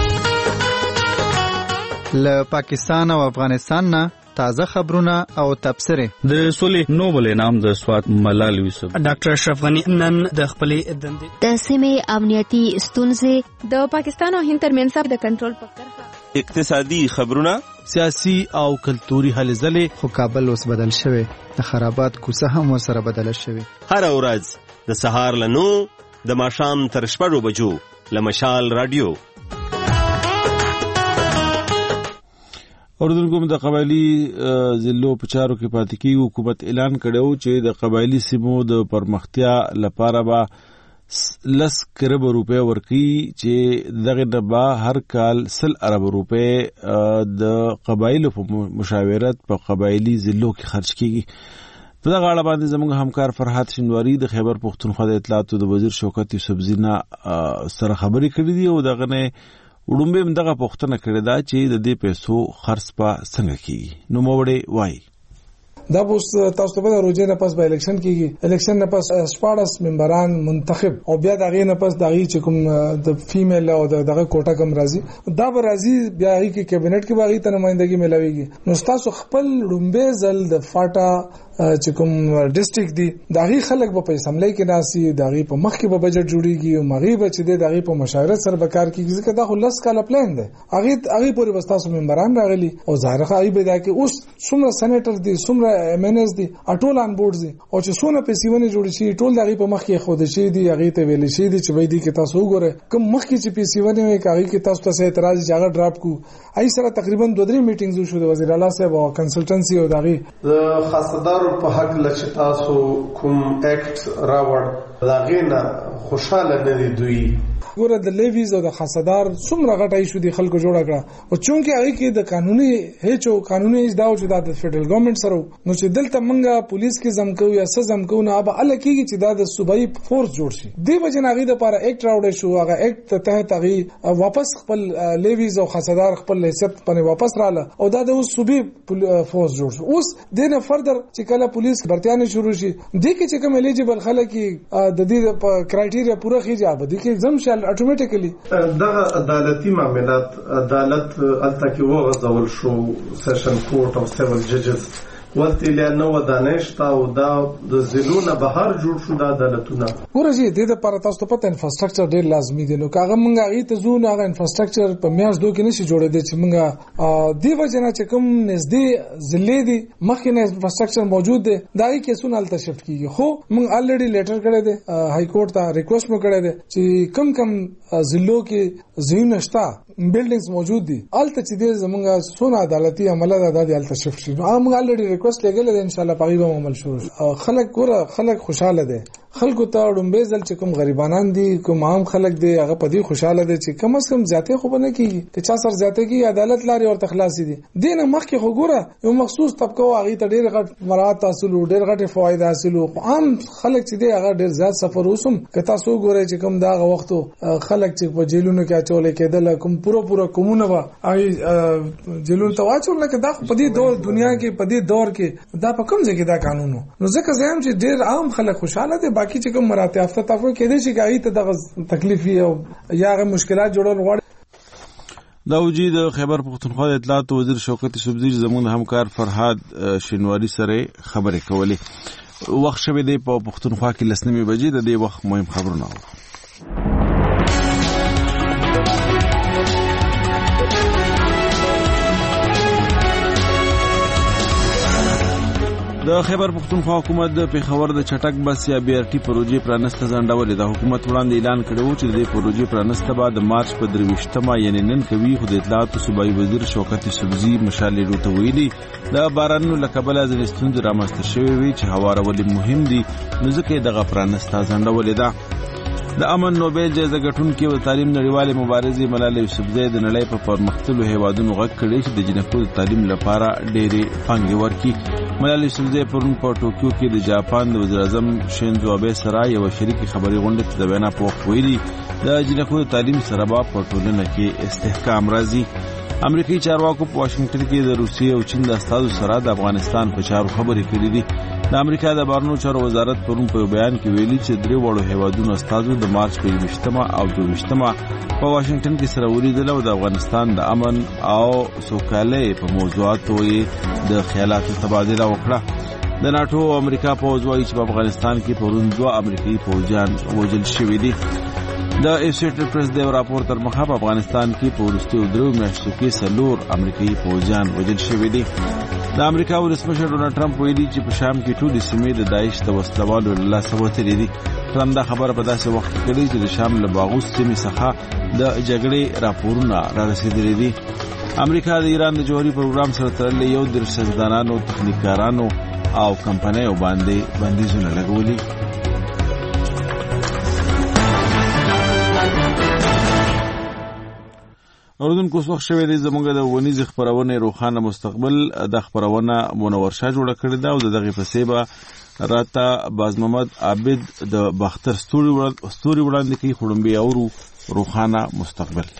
له پاکستان او افغانستان نه تازه خبرونه او تبصره د سولې نوبل انعام د سوات ملال یوسف ډاکټر اشرف غنی نن د خپلې دندې د سیمې امنیتي ستونزې د پاکستان او هند ترمنځ د کنټرول په کرښه اقتصادي خبرونه سیاسي او کلتوري هلې ځلې خو کابل اوس بدل شوی د خرابات کوڅه هم ورسره بدل شوی هر ورځ د سهار له نو د ماښام تر شپږو بجو له مشال رادیو اوردونکو د قبایلی ضلعو په چارو کې پاتې کیږي حکومت اعلان کړو چې د قبایلی سیمو د پرمختیا لپاره به لس کرب روپے ورکړي چې دغه نه به هر کال سل ارب روپے د قبایلو په مشاورت په قبایلی ضلعو کې خرج کیږي په دغه اړه باندې زموږ همکار فرحات شینواری د خیبر پختونخوا د اطلاعاتو د وزیر شوکت یوسف زینا سره خبرې کړې دي او دغه نه وړومبه مدغه پښتنه کړی دا چې د دې پیسو خرڅ په څنګه کیږي نو موړې وای دا اوس تاسو ته روزه نه پس به الیکشن کیږي الیکشن نه پس شپاړس ممبران منتخب او بیا دغه نه پس دغه چې کوم د فیمیل او دغه کوټه کم راځي دا به راځي بیا هی کې کابینټ کې باغی ته نمائندګي ملاويږي نو تاسو خپل لومبه زل د فاټا چې کوم ډیسټریکټ دی دغه خلک په اسمبلی کې ناسي دغه په مخ کې به بجټ جوړیږي او مغرب چې دی دغه په مشاورت سره به کار کوي ځکه دا خو لس کاله پلان دی هغه هغه پورې وستاسو ممبران راغلي او ظاهر خو ای به دا کې اوس څومره سېنیټر دي څومره ایم ان اس دي ټول ان بورډ دي او چې څونه پیسې ونه جوړ شي ټول دغه په مخ کې خود شي دي هغه ته ویل شي دي چې وای دي کې تاسو وګوره کوم مخ کې چې پیسې ونه وي هغه کې تاسو ته اعتراض جګړه ډراپ کو ای سره تقریبا دوه درې میټینګز شو د وزیر اعلی صاحب او کنسلټنسي او دغه د خاصدارو په حق لچ تاسو کوم اکټ راوړ لاغینا خوشاله نه دي دوی ګوره د لیویز او د خاصدار څومره غټای شو دي خلکو جوړه کړه او چونکه هغه کې د قانوني هیڅ قانوني اجدا او چې د فدرل ګورنمنت سره نو چې دلته منګه پولیس کې زمکو یا سزم کو نه به ال کېږي چې دا د صوبایي فورس جوړ شي دی وجه نه غي د لپاره اکټ راوړی شو هغه اکټ ته ته هغه واپس خپل لیویز او خاصدار خپل حیثیت باندې واپس رااله او دا د صوبي فورس جوړ شو اوس د نه فردر چې کله پولیس برتیانه شروع شي د کې چې کوم الیجیبل خلک د دې کرایټیریا پوره خېږي به د کې زم شال اتوماتیکلی دغه عدالتي معاملات عدالت التکی وغځول شو سیشن کورټ او سیول ججز ولته له نو دانشتا او دا د زلونه بهر جوړ شو د عدالتونه ورته د دې لپاره تاسو ته پته انفراستراکچر ډیر لازمي دي نو کاغه مونږه غي ته زونه هغه انفراستراکچر په میاش دوه کې نشي جوړې دي چې مونږه دی وجنه چې کوم نږدې ضلع دي مخکې انفراستراکچر موجود دي دای کې سونال ته شفت کیږي خو مونږ الریډي لیټر کړی دی های کورټ ته ریکوست مو کړی دی چې کم کم ضلعو کې زینو نشتا بلډینګز موجود دي الته چې دې زمونږه سونه عدالتي عمله د عدالت شفت شي نو موږ الریډي ریکوست لګل دي ان شاء الله پغیبه عمل شروع خلک ګوره خلک خوشاله دي خلکو ته ډومبه ځل چې کوم غریبانان دي کوم عام خلک دي هغه په دې خوشاله دي چې کم از کم زیاتې خو بنه کیږي چې چا سر زیاتې کی عدالت لاري او تخلاصي دي دین مخکې خو ګوره یو مخصوص طبقه هغه ته ډېر غټ مراد حاصل ډېر غټ فواید حاصل عام خلک چې دي هغه ډېر زیات سفر وسم که تاسو ګورئ چې کوم دا وختو خلک چې په جیلونو کې اچولې کېدل کوم پورو پورو کومونه وا هغه جیلونو ته واچول لکه دا په دې دور دنیا کې په دې دور کې دا په کوم ځای کې دا قانون نو ځکه زم چې ډېر عام خلک خوشاله دي باقي چې کوم مراتب افته تاسو کې دي چې غاړي ته د تکلیف او یا غو مشکلات جوړول غواړي دا وجي د خیبر پختونخوا د اطلاعات وزیر شوکت صفدی زمون همکار فرهاد شینواری سره خبرې کولې وخت شوه دی په پختونخوا کې لسنمې بجې د دې وخت مهم خبرونه د خیبر پختونخوا حکومت د پیښور د چټک بس یا بي ار ټي پروژې پرانسته ځنډولې د حکومت وړاندې اعلان کړو چې د پروژې پرانسته بعد د مارچ په درويشتمه یعنی نن کوي خو د اطلاعات صوبایي وزیر شوکت صفدی مشالې روته ویلي د بارانونو لکبله ځنې ستونزې رامنځته شوې وي چې هوارول مهم دي نو ځکه دغه پرانسته ځنډولې ده د امن نوبل جایزه ګټونکي او تعلیم نړیوالې مبارزې ملالۍ یوسفزۍ د نړۍ په پرمختللو هیوادونو غږ کړی چې د جنکو د تعلیم لپاره ډېرې پانګې ورکړي ملالۍ یوسفزۍ پرون په ټوکیو کې د جاپان د وزیر اعظم شینزو آبه سره یو شریکي خبري غونډه ته د وینا په وخت ویلي د جنکو د تعلیم سره به په ټولنه کې استحکام راځي امریکایي چارواکو په واشنگټن کې د روسیې او چین د استازو سره د افغانستان په چارو خبرې کړې دي د امریکا د بهرنیو چارو وزارت پرون په بیان کې ویلي چې درې وړو هیوادونو استازو د مارچ په یوویشتمه او دویشتمه په واشنگټن کې سره ولیدل او د افغانستان د امن او سوکالۍ په موضوعاتو یې د خیالاتو تبادله وکړه د ناتو او امریکا په وزوي چې په افغانستان کې پرون دوه امریکایي فوجیان وژل شوي دي د ایسوسییټډ پریس د راپور تر مخه په افغانستان کې په وروستیو درو میاشتو کې څلور امریکایي فوجیان وژل شوي دي د امریکا ولسمشر ډونالډ ټرمپ ویلي چې په شام کې ټولې سیمې د داعش د وسلوالو له لاسه وتلې دي ټرمپ دا خبره په داسې وخت کې کړې چې د شام له باغوس سیمې څخه د جګړې راپورونه را رسېدلي دي امریکا د ایران د جوهري پروګرام سره تړلې یو درې سیاستدانانو تخنیکارانو او کمپنیو باندې بندیزونه لګولي اوردونکو وخت شوه دی زمونږ د ونیز خبرونه روخانه مستقبل د خبرونه منور شاه جوړ کړی دا او دغه پسې به راته باز محمد عابد د باختر ستوري وړاندې کوي خړمبي او روخانه مستقبل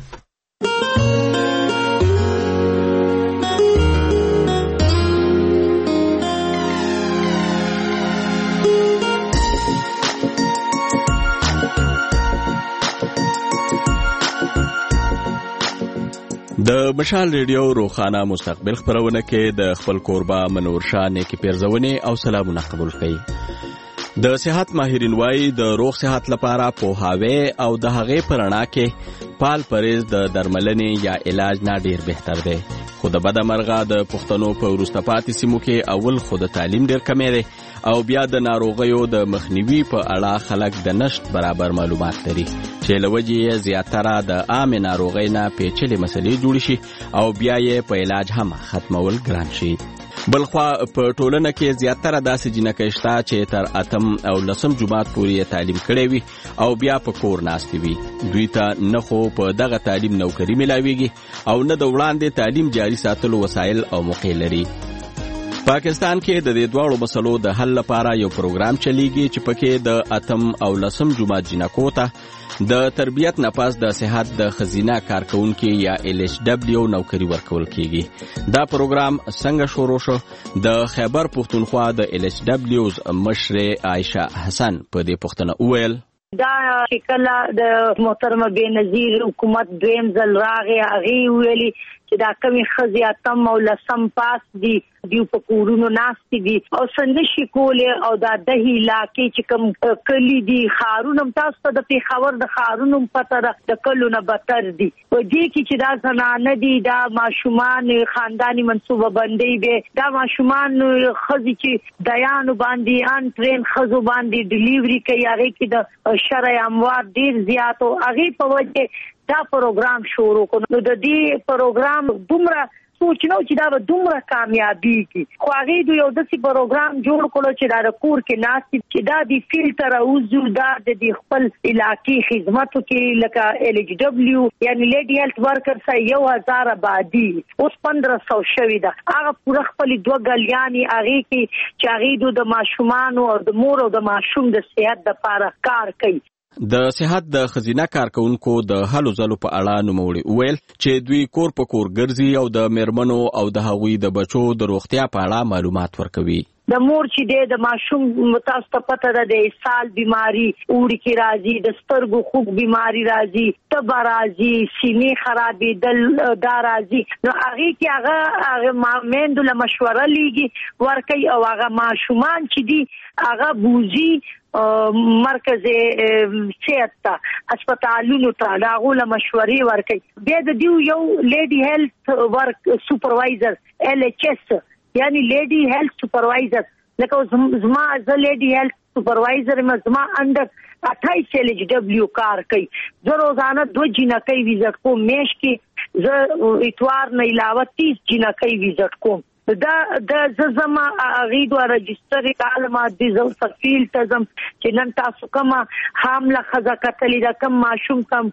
د مشال ریډیو روخانه مستقبل خبرونه کې د خپل کوربه منور شاه نیکی پیرزونه او سلامونه قبول کړي د صحت ماهرین وایي د روغ صحت لپاره پوهاوی او د هغې پرانا کې پال پریز د درملنې یا علاج نه ډیر بهتر دی خو د بده مرغه د پښتنو په وروسته پاتې سیمو کې اول خو د تعلیم ډیر کمی دی او بیا د ناروغیو د مخنیوي په اړه خلک د نشټ برابر معلومات لري چې لوجې زیاتره د عام ناروغۍ نه پیچلې مسلې جوړ شي او بیا یې په علاج هم ختمول ګران شي بلخوا په ټولنه کې زیاتره داسې جنکې شته چې تر اتم او لسم جماعت پورې تعلیم کړی وي او بیا په کور ناستې وي دوی ته نه خو په دغه تعلیم نوکری ملاويږي او نه د وړاندې تعلیم جاري ساتلو وسایل او موقع لري پاکستان کې د دې دواړو مسلو د حل لپاره یو پروګرام چلیږي چې پکې د اتم او لسم جماعت جنکو ته د تربیت نه پاس د صحت د خزینه کارکونکو یا ایل ایچ دبلیو نوکری ورکول کیږي دا پروګرام څنګه شروع شو د خیبر پختونخوا د ایل ایچ دبلیوز مشر عائشه حسن په دې پښتنه وویل دا شکل د محترم بېنظیر حکومت دویم ځل راغی هغه ویلي چې دا کمی خزي اتم او لسم پاس دي دیو په کورونو ناشتي دي او سندشي کولې او دا د علاقې چې کوم کلی دي خارونم تاسو ته د پیښور د خارونم پته د کلونه بتر دي او دې کې چې دا زنانه دي دا ماشومان خاندانی منصوبه بندي به دا ماشومان خزي چې دیانو باندې ان ټرین خزو باندې ډیلیوري کوي هغه کې د شرع اموات ډیر زیات او هغه په وجه دا پروګرام شروع کړو. نو د دې پروګرام دومره سوچ نو چې دا به دومره کامیابی کی خو هغه دوی یو داسې پروګرام جوړ کړو چې دا د کور کې ناس چې دا د فلټر او زو دا د خپل علاقې خدماتو کې لکه ال ایچ دبليو یعنی لیډي هیلث ورکرز یو هزار آبادی اوس پندرہ سو شوی دا هغه پوره خپل دوه غلیانی هغه کې چې هغه د ماشومان او د مور او د ماشوم د صحت لپاره کار کوي. د صحت د خزینه کارکونکو د هلو ځلو په اړه نوموړي ویل چې دوی کور په کور ګرځي او د میرمنو او د هغوی د بچو د روغتیا په اړه معلومات ورکوي. د مور چې د ماشوم متاسفه پته ده د اسهال بیماری اوړي کې راځي د سترګو خوب بیماری راځي تب راځي سینې خرابېدل دا راځي نو هغه کې هغه هغه مېندو له مشوره لیږي ورکي او هغه ماشومان چې دي هغه بوزي مرکز صحت ته هسپتالونو ته دا غوله مشورې ورکي بیا د دیو یو لیډي هیلث ورک سپروایزر ال ایچ ایس یعنی لیډي هیلث سپروایزر لکه زما از لیډي هیلث سپروایزر ما زما اندر اٹھائیس ال ایچ دبليو کار کوي زه روزانه دو جنکۍ وزټ کوم میش کې زه اتوار نه علاوه تیس جنکۍ وزټ کوم دا د زما غیدو رجستر کالما د زو سفیل تزم چې نن تاسو کوم حامله خزه کتلې دا کم ماشوم کم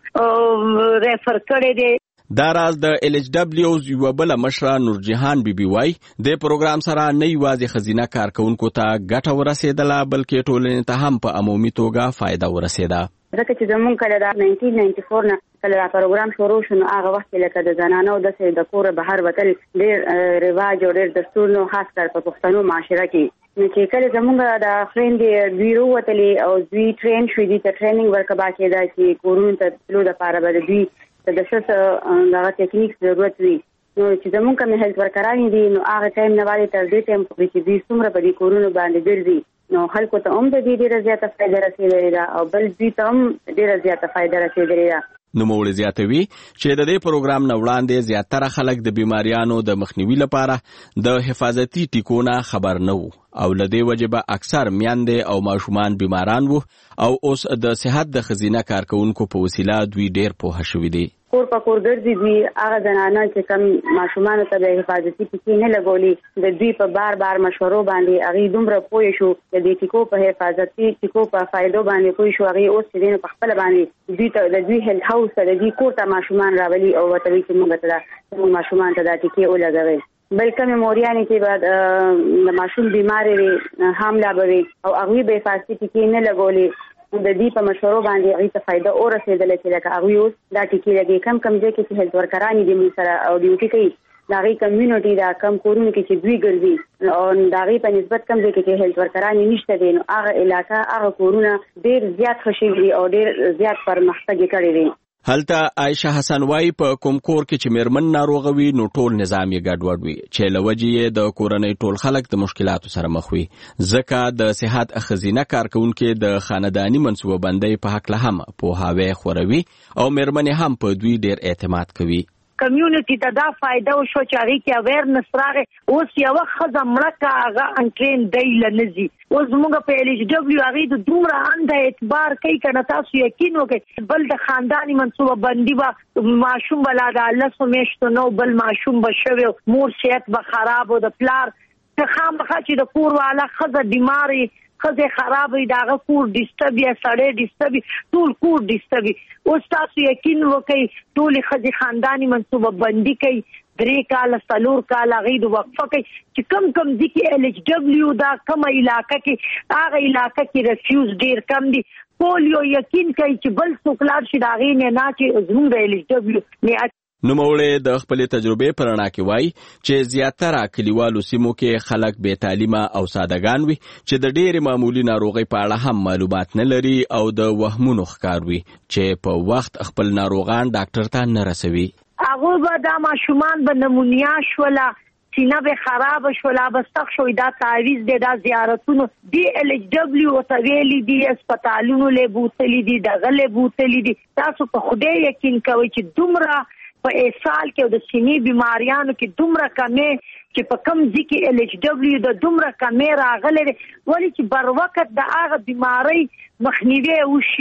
ریفر کړي دي. دا راز د ال ایچ دبليو یو بل مشره نور جهان بي بي وايي د پروګرام سره نه یوازې خزینه کارکونکو ته ګټه ورسېدله بلکې ټولنې ته هم په عمومي توګه فائدہ ورسېده. ځکه چې زمونږ کله د ناینټین ناینټي فور نه کله دا پروګرام شروع شو نو هغه وخت لکه د زنانو د سې د کور بهر وتل ډېر رواج او ډېر دستور نو خاص کر په پښتنو معاشره کې نو چې کله زمونږ د فرند بیرو وتلې او دوی ټرین شوې دي ته ټریننګ ورکبا کېدا چې کورونو ته تلو د پاره به دوی د دسس هغه ټیکنیک ضرورت وي نو چې زمونږ کوم هیلث ورکران دي نو هغه ټایم نه وایي تر دې ټایم پورې چې دوی څومره په دې کورونو باندې ګرځي نو خلکو ته هم د دې ډېره زیاته فایده رسېدلې ده او بل دوی ته هم ډېره زیاته فایده رسېدلې ده. نوموړي زیاتوي چې د دې پروګرام نه وړاندې زیاتره خلک د بیماریانو د مخنیوي لپاره د حفاظتي ټیکو نه خبر نه وو او له دې وجې به اکثر میندې او ماشومان بیماران وو او اوس د صحت د خزینه کارکونکو په وسیله دوی ډېر پوه شوي دي. کور په کور ګرځي دوی هغه زنانه چې کم ماشومان ته د حفاظتي ټیکې نه لګولي د دوی په بار بار مشورو باندې هغه دومره پوه شو د دې ټیکو په حفاظتي ټیکو په فائدو باندې پوه شو هغه اوس دې په خپل باندې دوی ته د دوی هیلث هاوس ته د دوی کور ته ماشومان راولي او وتوي چې موږ ته د ماشومان ته د ټیکې ولګوي بلکې مموریانې کې بعد د ماشوم بیماری وي حامله به او هغه به حفاظتي ټیکې نه لګولي د دې په مشورو باندې هغه ته فائدہ اور رسیدلې چې دا هغه اوس دا ټیکې لګي کم کم ځای کې چې هیلث ورکران دي موږ سره او ډیوټي کوي دا غي کمیونټي دا کم کورونه کې چې دوی ګرځي او دا غي په نسبت کم ځای کې چې هیلث ورکران نشته دي نو هغه علاقہ هغه کورونه ډیر زیات خوشي او ډیر زیات پرمختګ کړی دي. هلته عائشه حسن وايي په کوم کور کې چې میرمن ناروغه وي نو ټول نظام یې ګډوډ وي چې لوجې یې د کورنۍ ټول خلک د مشکلاتو سره مخ وي ځکه د صحت خزینه کارکونکو د خاندانی منصوبه بندۍ په حق له هم پوهاوی خوروي او میرمنې هم په دوی ډیر اعتماد کوي. کمیونټي ته دا فائدہ وشو چې هغه کې اویرنس راغی اوس یو خزه مړه کا هغه انټرین دی لنزي اوس موږ په ال ایچ دبليو هغه د دومره اند اعتبار کوي کنه تاسو یقین وکړئ بل د خاندانی منصوبه بندي با ماشوم بلا د الله سمېشت نو بل ماشوم بشوي مور صحت به خراب او د پلار ته خامخا چې د کور والا خزه بیماری خزه خراب وي داغه کور ډیسټرب یا سړی ډیسټرب ټول کور ډیسټرب اوس تاسو یقین وکړئ ټول خزه خاندانی منصوبه بندي کوي درې کال سلور کال غید وقفه کوي چې کم کم ځکه ال ایچ دبليو دا کومه علاقہ کې هغه علاقہ کې ریفیوز ډیر کم دي پولیو یقین کوي چې بل څوک لار شي داغه نه نه چې زموږ ال ایچ دبليو نه نوموړي د خپل تجربې پر اړه کې وایي چې زیاتره کلیوالو سیمو کې خلک بې تعلیمه او سادهګان وي چې د ډېرې معمولي ناروغۍ په اړه هم معلومات نه لري او د وهمونو ښکار وي چې په وخت خپل ناروغان ډاکټر ته نه رسوي. هغه به دا ماشومان به نمونیا شوله سینه به خراب شوله به سخت شوی دا تعویض دی دا زیارتونو دی ال ایچ دبليو ته ویلي دي هسپتالونو له بوتلي دي دغه له بوتلي دي تاسو په خدای یقین کوئ چې دومره په اسال کې د سینې بیماریانو کې دومره کمې چې په کم ځکه ال ایچ دبليو د دومره کمې راغلي ولی چې بر وخت د هغه بیماری مخنیوي وشي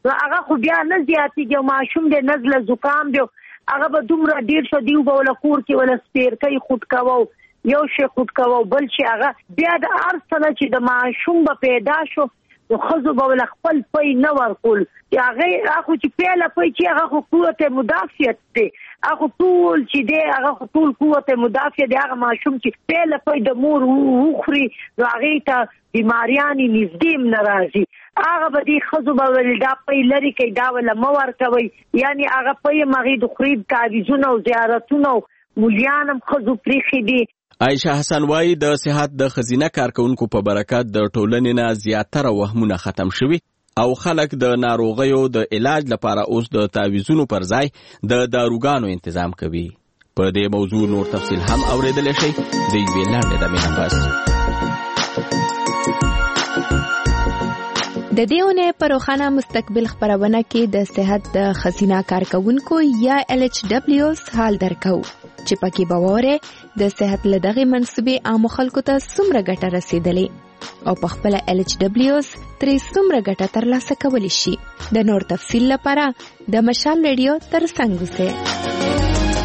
نو هغه خو بیا نه زیاتېږي ماشوم دی نزله زکام دی هغه به دومره ډېر شو دیو به وله کور کې وله سپیرکۍ خود کوو یو شی خود کوو بل شي هغه بیا د هر څه نه چې د ماشوم به پیدا شو نو ښځو به وله خپل پی نه ورکول چې هغې هغه خو چې پیله پی چې هغه خو قوت مدافعت دی هغه خو ټول چې دی هغه خو ټول قوت مدافع دی هغه ماشوم چې پیله پی د مور وخوري نو هغې ته بیماریانې نږدې هم نه راځي هغه به دې ښځو به ویل دا پی لرې کوي دا وله مه ورکوئ یعنې هغه پی هم هغې د خوري تعویضونه او زیارتونه او مولیان هم ښځو پرېښي دي. عایشه حسن وایي د صحت د ښځینه کارکونکو په برکت د ټولنې نه زیاتره وهمونه ختم شوي او خلک د ناروغیو د علاج لپاره اوس د تعویضونو پر ځای د داروګانو انتظام کوي. په دې موضوع نور تفصیل هم اورېدلی شئ د یوې لنډې دمې نه پس. د دې اونۍ په روښانه مستقبل خپرونه کې د صحت د ښځینه کارکونکو یا ایل ایچ ډبلیوز حال درکو چې پکې به واورئ د صحت له دغې منصوبې عامو خلکو ته څومره ګټه رسېدلې او په خپله ایل ایچ ډبلیوز ترې څومره ګټه ترلاسه کولی شي. د نور تفصیل لپاره د مشال ریډیو تر څنګ اوسئ.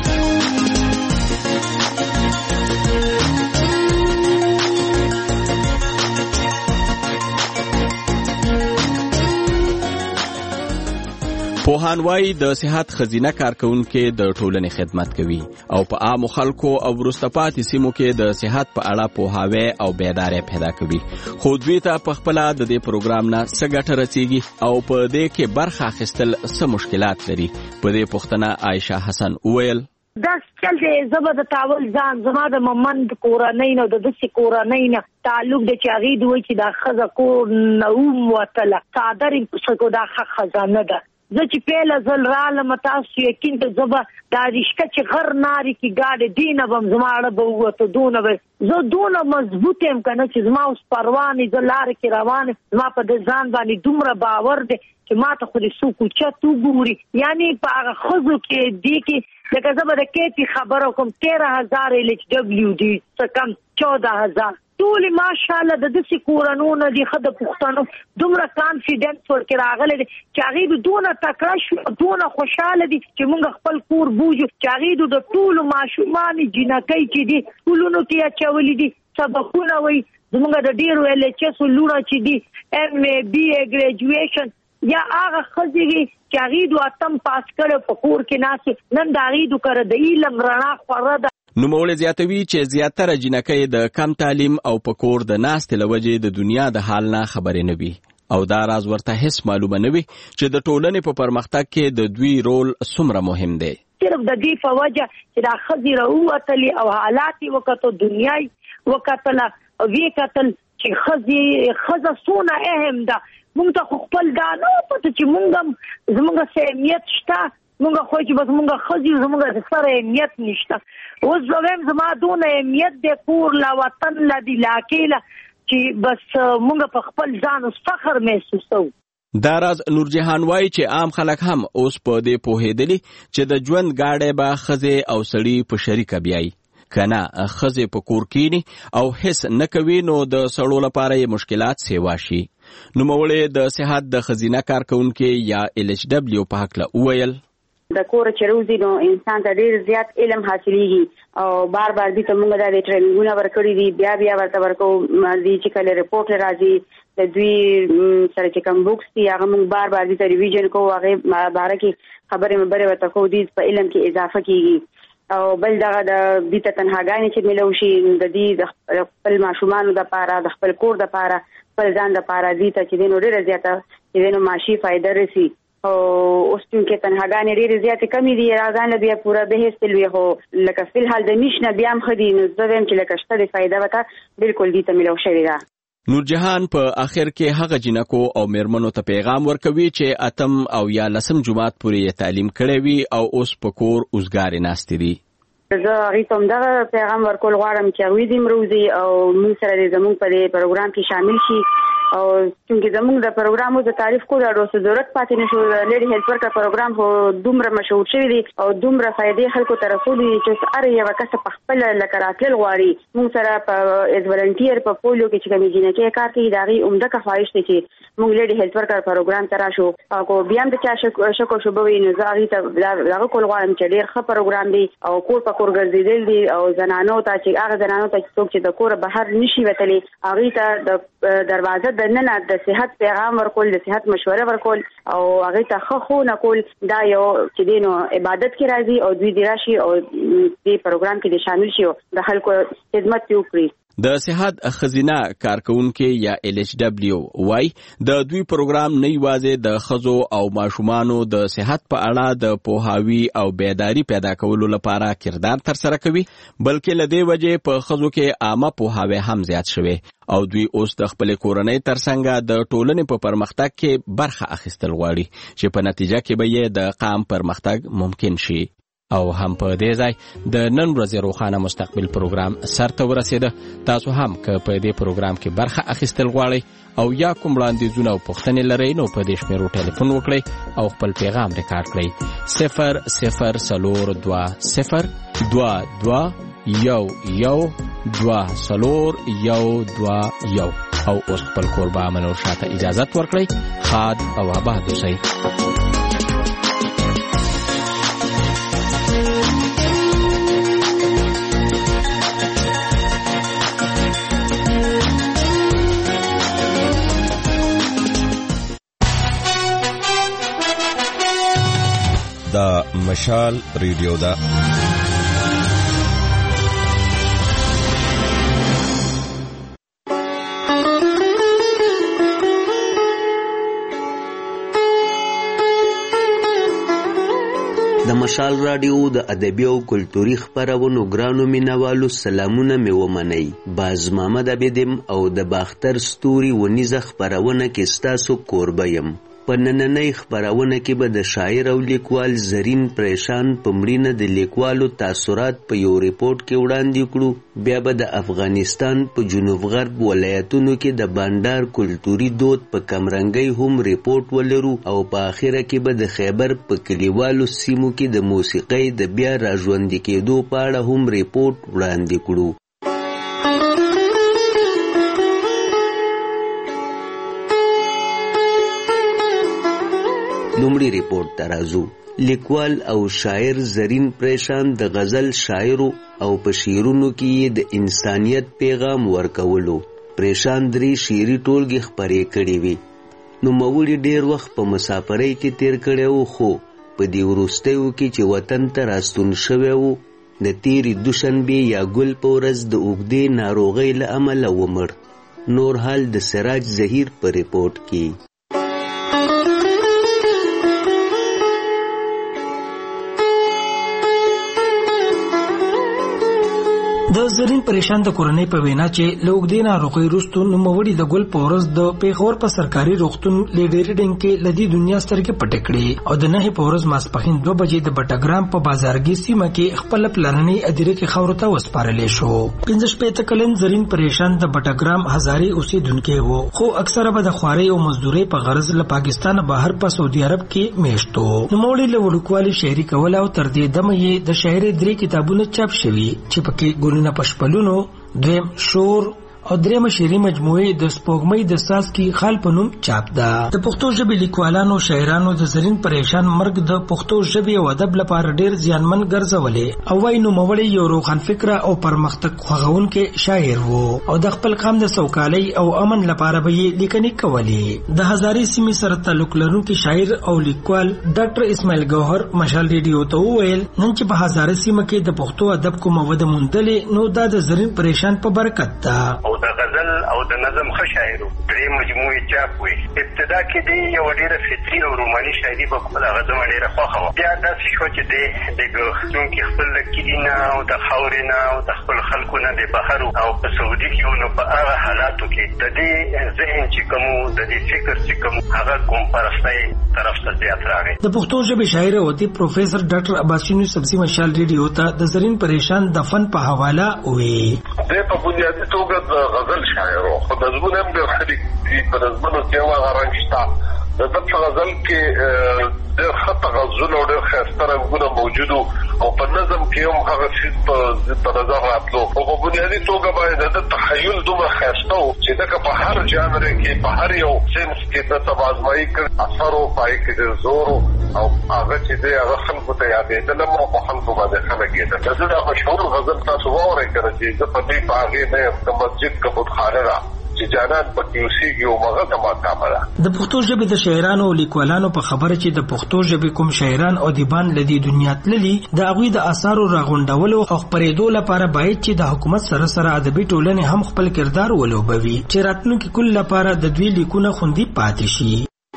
پوهان وایي د صحت ښځینه کارکونکي د ټولنې خدمت کوي او په عامو خلکو او وروسته پاتې سیمو کې د صحت په اړه پوهاوی او بیداري پیدا کوي خو دوی ته په خپله د دې پروګرام نه څه ګټه رسیږي او په دې کې برخه اخیستل څه مشکلات لري. په دې پوښتنه عایشه حسن وویل دا چل دی زه به د تاول ځان زما د ممند کورنۍ نه د داسې کورنۍ نه تعلق دی چې هغې د وایي چې دا ښځه کور نه ووتله څادر یې پسکو دا ښه ښځه نه ده. زه چې پیله ځل رالم تاسو یقین ته زه به دا رشته چې غر نارې کې ګاډې دې نه به م زما اړه به ووته دونه به زه دونه مضبوط یم که نه چې زما اوس پروان زه لارې کې روان زما په د ځان باندې دومره باور دی چې ما ته خو دې څوک اوچت وګوري یعنې په هغه ښځو کې دې کې لکه زه به د کیپي خبره کوم تیرہ هزار ایل ایچ ډبلیو دي څه کم چودہ هزار ټولې ماشاءالله د داسې کورنو نه دي ښه د پښتنو دومره کانفیډنس ورکې راغلی دی چې هغې د دونه تکړه شو دونه خوشحاله دي چې موږ خپل کور بوجو چې هغې د ټولو ماشومانې جینکۍ چې دي سکولونو کې اچولي دي سبقونه وایي زموږ د ډېرو ایل ایچ ایس لوڼه چې دي ایم ای بي ای ګریجویشن یا هغه ښځې وي چې هغې د اتم پاس کړی په کور کې ناستې نن د هغې د کره د علم رڼا خوره ده. نوموړی زیاتوي چې زیاتره جینکۍ د کم تعلیم او په کور د ناستې له وجې د دنیا د حال نه خبرې نه وي او دا راز ورته هیڅ معلومه نه وي چې د ټولنې په پرمختګ کې د دوی رول څومره مهم دی. صرف د دې په وجه چې دا ښځې راووتلې او حالات یې وکتو دنیا یې وکتله ویې کتل چې ښځې ښځه څونه اهم ده موږ ته خو خپل دا نه پته چې موږ هم زموږ څه اهمیت شته موږ خو چې بس موږ ښځې زموږ د سره اهمیت نشته. اوس به ویم زما دونه اهمیت دی کور له وطن له د علاقې له چې بس موږ په خپل ځان اوس فخر محسوسوو. دا راز نورجهان وایي چې عام خلک هم اوس په دې پوهېدلي چې د ژوند ګاډی به ښځې او سړي په شریکه بیایي که نه ښځې په کور کینی او هیڅ نه کوي نو د سړو لپاره یې مشکلات سیوا شي. نوموړی د صحت د ښځینه کارکونکي یا ایل ایچ ډبلیو په هکله وویل د کور چې روزي نو انسان ته ډیر زیات علم حاصلېږي او بار بار دې ته موږ د ټریننګونه ورکړي دي بیا بیا ورته ورکو دي چې کله ریپورت راځي د دوی سره چې کوم بوکس دي هغه موږ بار بار دې ته ریویژن کوو هغې باره کې خبرې مبرې ورته کوو دي په علم کې اضافه کیږي او بل دغه د دې ته تنهاګانې چې ملو شي د دې د خپل ماشومانو دپاره د خپل کور دپاره خپل ځان دپاره دې ته چې دی نو ډېره زیاته چې دی نو معاشي فایده رسي او اوس چونکې تنهاګانې ډېرې زیاتې کمې دي راګانې بیا پوره بحث تلوي خو لکه فی الحال د میش نه بیا هم ښه دي نو زه وایم چې لکه شته د فایده ورته بلکل دې ته ملو شوې ده. نورجهان په آخر کې هغه جنکو او میرمنو ته پیغام ورکوي چې اتم او یا لسم جماعت پورې تعلیم کړی وي او اوس په کور اوسګارې ناستې دي. زه هغې ته همدغه پیغام ورکول غواړم چې هغوی دې هم روزي او موږ سره دې زموږ په دې پروګرام کې شامل شي او چې زموږ د پروګرامو د تعریف کول او ضرورت پاتې نشو. لیډي هیلث ورکر پروګرام هو دومره مشهور شوی دی او دومره فائدې خلکو ته رسولي چې هر یو کس په خپل لکه راتل غواړي. موږ سره په از ولنټیر په پولیو کې چې کومې جنکې کار کوي دا غي عمده کا خواهش دي چې موږ لیډي هیلث ورکر پروګرام ترا شو او بیا هم د چا شکو شوبوي نو زاغي ته دا کول غواړم چې ډیر ښه پروګرام دی او کور په کور ګرځیدل دي او زنانو ته چې هغه زنانو ته څوک چې د کور بهر نشي وتلی هغه ته د دروازه د نن د صحت پیغام ورکول د صحت مشوره ورکول او هغه ته خو خو نه کول دا یو چې دینو عبادت کې راځي او دوی دی راشي او دې پروګرام کې شامل شي او د خلکو خدمت وکړي. د صحت خزینه کارکونکو یا ایل ایچ دبلیو وای د دوی پروګرام نه یوازې د خزو او ماشومانو د صحت په اړه د پوهاوی او بیداری پیدا کولو لپاره کردار تر سره کوي بلکې لدې وجه په خزو کې عامه پوهاوی هم زیات شوی او دوی اوس د خپل کورنۍ ترڅنګ د ټولنې په پرمختګ کې برخه اخیستل غواړي چې په نتیجه کې به یې د قام پرمختګ ممکن شي. او هم په دې ځای د نن ورځې روخانه مستقبل پروګرام سرته ورسېده. تاسو هم که په دې پروګرام کې برخه اخیستل غواړئ او یا کوم وړاندیزونه او پوښتنې لرئ نو په دې شمیرو ټلیفون وکړئ او خپل پیغام ریکارډ کړئ صفر صفر څلور دوه صفر دوه دوه یو یو دوه څلور یو دوه یو او اوس خپل کوربه منور شاته اجازت ورکړئ. خاد او آباد اوسئ. دا مشال ریډیو دا د مشال رادیو د ادبي او کلتوري خبرونو ګرانو مینوالو سلامونه مې ومنئ. باز محمد عبدم او د باختر ستوري ونیزه خبرونه کې ستاسو کوربه یم. په نننۍ خبرونه کې به د شاعر او لیکوال زرین پریشان په مړینه د لیکوالو تاثرات په یو ریپورت کې وړاندې کړو. بیا به د افغانستان په جنوب غرب ولایتونو کې د بانډار کلتوري دود په کمرنګۍ هم ریپورت ولرو او په آخره کې به د خیبر په کلیوالو سیمو کې د موسیقۍ د بیا راژوندي کېدو په اړه هم ریپورت وړاندې کړو. لومړی ریپورت ته راځو. لیکوال او شاعر زرین پریشان د غزل شاعرو او په شعرونو کې د انسانیت پیغام ورکولو. پریشان درې شعري ټولګې خپرې کړې وي. نوموړي ډېر وخت په مسافرۍ کې تیر کړی و خو په دې وروستیو کې چې وطن ته راستون شوی و د تېرې دوشنبې یا ګل په ورځ د اوږدې ناروغۍ له امله ومړ. نور حال د سراج ظهیر په ریپورت کې. د زرین پریشان د کورنۍ په وینا چې لوګدې ناروغۍ وروسته نوموړي د ګل په ورځ د پیښور په سرکاري روغتون لیډریډنګ کې لدی دنیا سترګې پټې کړې او د نهې په ورځ ماسپښین دوه بجې د بټګرام په بازارګي سیمه کې خپل پلاننۍ اداره کې خاورو ته وسپارلې شو. پنځه شپېته کلن زرین پریشان د بټګرام هزاري اوسیدونکو وو خو اکثره به د خواري او مزدوري په غرض له پاکستان بهر په سعودي عرب کې میشتو. نوموړي له وړوکوالي شاعري کول او تر دې دمه یې د شاعري درې کتابونه چاپ شوي چې پکې ګلونه پشپلونو، دویم شور او درېمه شعري مجموعه د سپوږمۍ د ساز کې خال په نوم چاپ ده. د پښتو ژبې لیکوالانو شاعرانو د زرین پریشان مرګ د پښتو ژبې او ادب لپاره ډېر زیانمن ګرځولې او وايي نوموړی یو روښان فکره او پرمختګ خوښونکی شاعر وو او د خپل قام د سوکالۍ او امن لپاره به یې لیکنې کولې. د هزاري سیمې سره تعلق لرونکي شاعر او لیکوال ډاکټر اسماعیل ګوهر مشال ریډیو ته وویل نن چې په هزاري سیمه کې د پښتو ادب کومه وده موندلې نو دا د زرین پریشان په برکت ده. او د غزل او د نظم ښه شاعر درې مجموعې چاپ وې. ابتدا کې دی یو ډېره فطري او روماني شاعري په خپل هغه زما ډېره خوښه وه. بیا داسې شوه چې دی د ګوښتونکي خپل له کلي نه او د خاورې نه او د خپل خلکو نه د بهر او په سعودي کې نو په هغه حالاتو کې د دې ذهن چې کوم د دې فکر چې کوم هغه قوم پرستۍ طرف ته زیات راغی. د پښتو ژبې شاعر او ادیب پروفیسر ډاکټر عباسین یوسفزي مشال ریډیو ته د زرین پریشان د فن په حواله وې. د په بنیادي توګه د غزل شاعر او خو نظمونه هم ډېر ښه لیکي په نظمونو کې یو هغه رنګ شته د ده په غزل کې ډېر ښه تغزل او ډېر ښایسته رنګونه موجود او په نظم کې هم هغه څیز په نظر راتلو خو په بنیادي توګه باندې د ده تخیل دومره ښایسته و چې دغه په هر جانر کې په هر یو سنس کې د تبازمایي کړ اثر و پای کې ډېر زور او هغه چې دی هغه خلکو ته یادېدلم او په خلکو باندې ښه لګېده که زه دا مشهور غزل تاسو واورئ که نه چې زه په دې په هغې نه یم که مسجد که بتخانه ده چې جانان پکې اوسېږي او مغه ته ماقامه ده. د پښتو ژبې د شاعرانو او لیکوالانو په خبره چې د پښتو ژبې کوم شاعران او ادیبان له دې دنیا تللي د هغوی د اثارو راغونډولو او خپرېدو لپاره باید چې د حکومت سره سره ادبي ټولنې هم خپل کردار ولوبوي چې راتلونکي کل لپاره د دوی لیکونه خوندي پاتې شي.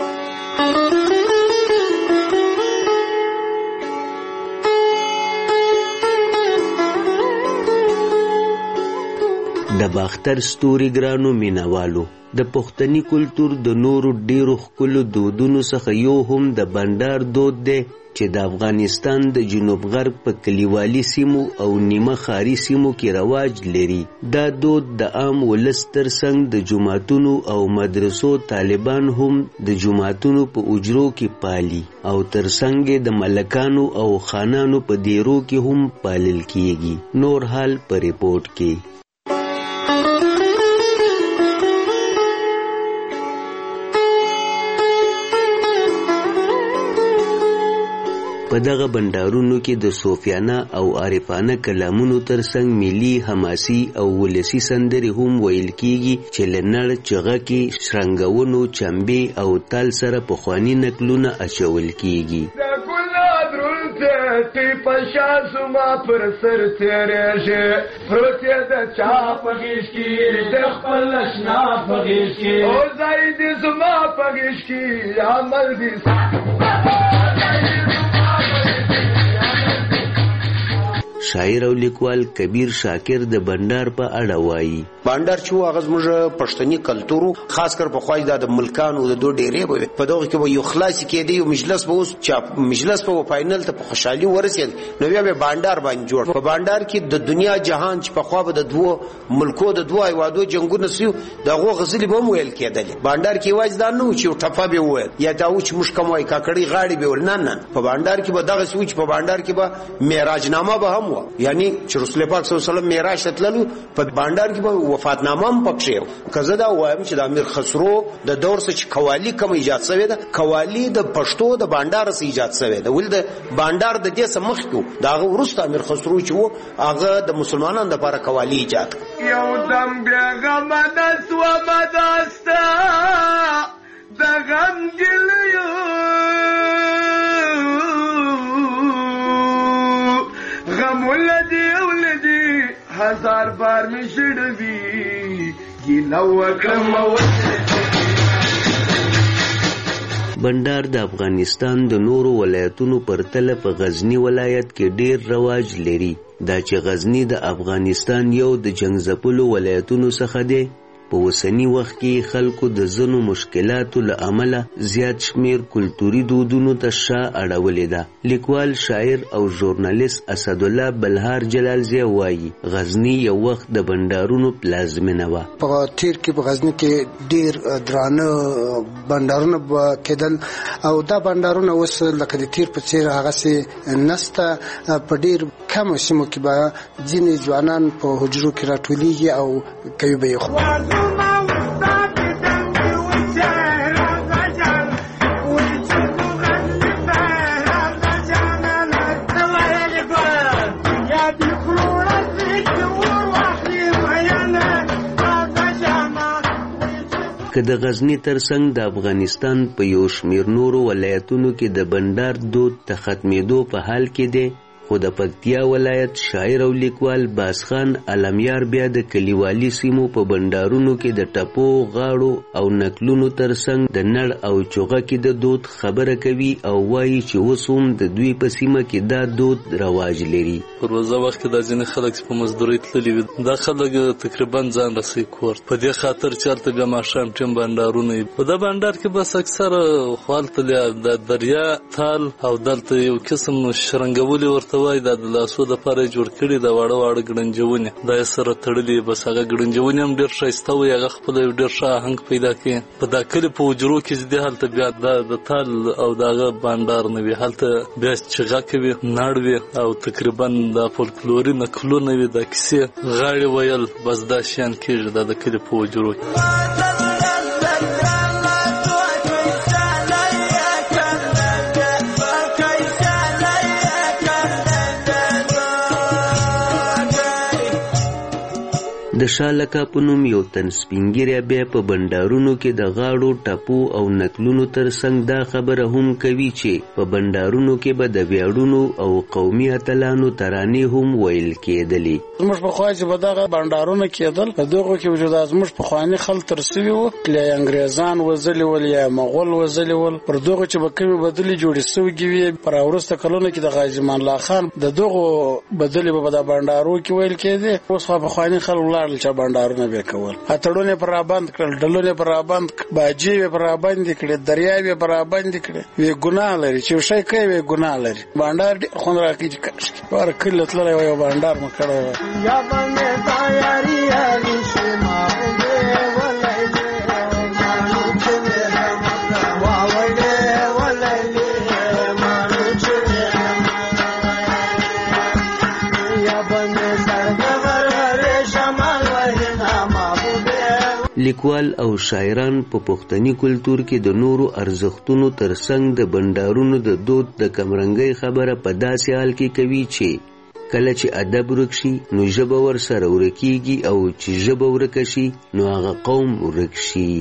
د باختر ستوري ګرانو مینوالو د پښتني کلتور د نورو ډیرو ښکلو دودونو څخه یو هم د بنډار دود دی چې د افغانستان د جنوب غرب په کلیوالي سیمو او نیمه ښاري سیمو کې رواج لري. دا دود د عام ولس ترڅنګ د جوماتونو او مدرسو طالبان هم د جوماتونو په اجرو کې پالي او ترڅنګ د ملکانو او خانانو په دیرو کې هم پالل کیږي. نور حال په ریپورت کې. په دغه بندارونو کې د صوفیانه او عارفانه کلامونو ترڅنګ ملي حماسي او ولسي سندرې هم ویل کیږي چې له نړ چغه کې شرنګونو چمبې او تال سره پخواني نکلونه اچول کیږي. تی پشا زما پر سر تیریږي پروتې د چا په غیږ کې د خپل اشنا په غیږ کې او ځای دې زما په غیږ کې عمل دې شاعر او لیکوال کبیر شاکر د بندر په اړه وایي. بندر چې هغه زموږ پښتني کلتور خاص کر په خوای د ملکانو د دوه ډیرې به په دغه کې یو خلاصي کې دی یو مجلس به اوس چې مجلس په فائنل ته په خوشحالي ورسید نو بیا به بندر باندې جوړ په بندر کې د دنیا جهان چې په خوا به د دوه ملکو د دوه ایوادو جنگونه سیو دغه غزل به ویل کېدل. بندر کې واځ دا نو چې ټفا به ویل یا دا و چې مشکم وای کاکړي غاړي به ول نه نه په بندر کې به دغه سوچ په بندر کې به معراج نامه به هم و یعنی چې رسول پاک صلی الله علیه وسلم معراج تللو په بندر کې به وفاتنامه هم پکښه کزه دا وایم چې د امیر خسرو د دور څخه قوالی کوم ایجاد شوی ده قوالی د پښتو د بندر څخه ایجاد شوی ده ول د بندر د دې سمخ کو داغه ورسته امیر خسرو چې وو هغه د مسلمانانو لپاره قوالی ایجاد یو دم بیا غم نسو مداستا د غم ګلیو غم ولدي ولدي هزار بار می شړوي ګیلا وکړم بندر د افغانستان د نورو ولایتونو پرتله په غزنی ولایت کې ډیر رواج لري. دا چې غزنی د افغانستان یو د جنگ ځپلو ولایتونو څخه دی. په اوسنی وخت کې خلکو د ځینو مشکلاتو له امله زیات شمیر کلتوري دودونو ته شا اړولې ده. لیکوال شاعر او ژورنالیست اسدالله بلهار جلالزی وایي غزنی یو وخت د بندرونو پلازمینه وه. په تیر کې په غزنی کې ډیر درانه بندرونه کېدل او دا بندرونه اوس لکه د تیر په څیر هغه سي نسته. په ډیر کم سیمو کې به ځینې ځوانان په حجرو کې راټولېږي او کوي به خو که د غزنی ترڅنګ د افغانستان په یو شمیر نورو ولایتونو کې د بندر دود ته ختمېدو په حال کې دی خو د پکتیا ولایت شاعر او لیکوال باسخان علمیار بیا د کلیوالي سیمو په بندرونو کې د ټپو غاړو او نکلونو ترڅنګ د نړ او چوغه کې د دود خبره کوي او وایي چې اوس هم د دوی په سیمه کې دا دود رواج لري. په روزه وخت کې د ځینې خلک په مزدوري تللي وي دا خلک تقریبا ځان رسوي کور په دې خاطر چې هلته بیا ماښام ټیم بندرونه وي. په دا بندر کې بس اکثره خو هلته د دریا تال او دلته یو قسم شرنګولي ورته ورته وای د لاسو د پاره جوړ کړي د واړه واړه ګړنجونه د سره تړلې بس هغه ګړنجونه هم ډیر ښایسته وي هغه خپل ډیر ښه آهنګ پیدا کوي په دا کلی په وجرو کې چې د حالت بیا د تال او دغه بانډار نه وي حالت بیا چغه کوي ناړوي او تقریبا د فولکلوري نکلونه وي د کیسې غاړي ویل بس دا شان کېږي د کلی په وجرو د شالکا په نوم یو تن سپینګیری بیا په بندارونو کې د غاړو ټاپو او نکلونو ترڅنګ دا خبره هم کوي چې په بندارونو کې به د ویاړونو او قومي اتلانو ترانې هم ویل کېدلې. زموږ په خوا چې به دغه بندارونه کېدل په دغو کې وجود زموږ پخواني خلک تر سوي وو له انګریزان وزلي ول یا مغول وزلي ول پر دغو چې به کومې بدلې جوړې سوي وي پر وروسته کلونو کې د غازی امان الله خان د دغو بدلې به د بندارو کې ویل کېده. اوس خو پخواني خلک چې بندارونه به کول اتړونه پر رابند کړل ډلونه پر رابند باجی پر رابند کړي دریاوی پر رابند کړي وی ګناه لري چې شي کوي وی ګناه لري بندار خون راکې چې ور کله تللی وي بندار مکړه یا باندې تیاری یاري شما دې ولایله مانو چې رحمت واوله ولایله مانو چې یا باندې سرګور لیکوال او شاعران په پښتني کلتور کې د نورو ارزښتونو ترڅنګ د بندارونو د دود د کمرنګۍ خبره په داسې حال کې کوي چې کله چې ادب ورک شي نو ژبه ورسره ورکېږي او چې ژبه ورکه شي نو هغه قوم ورک شي.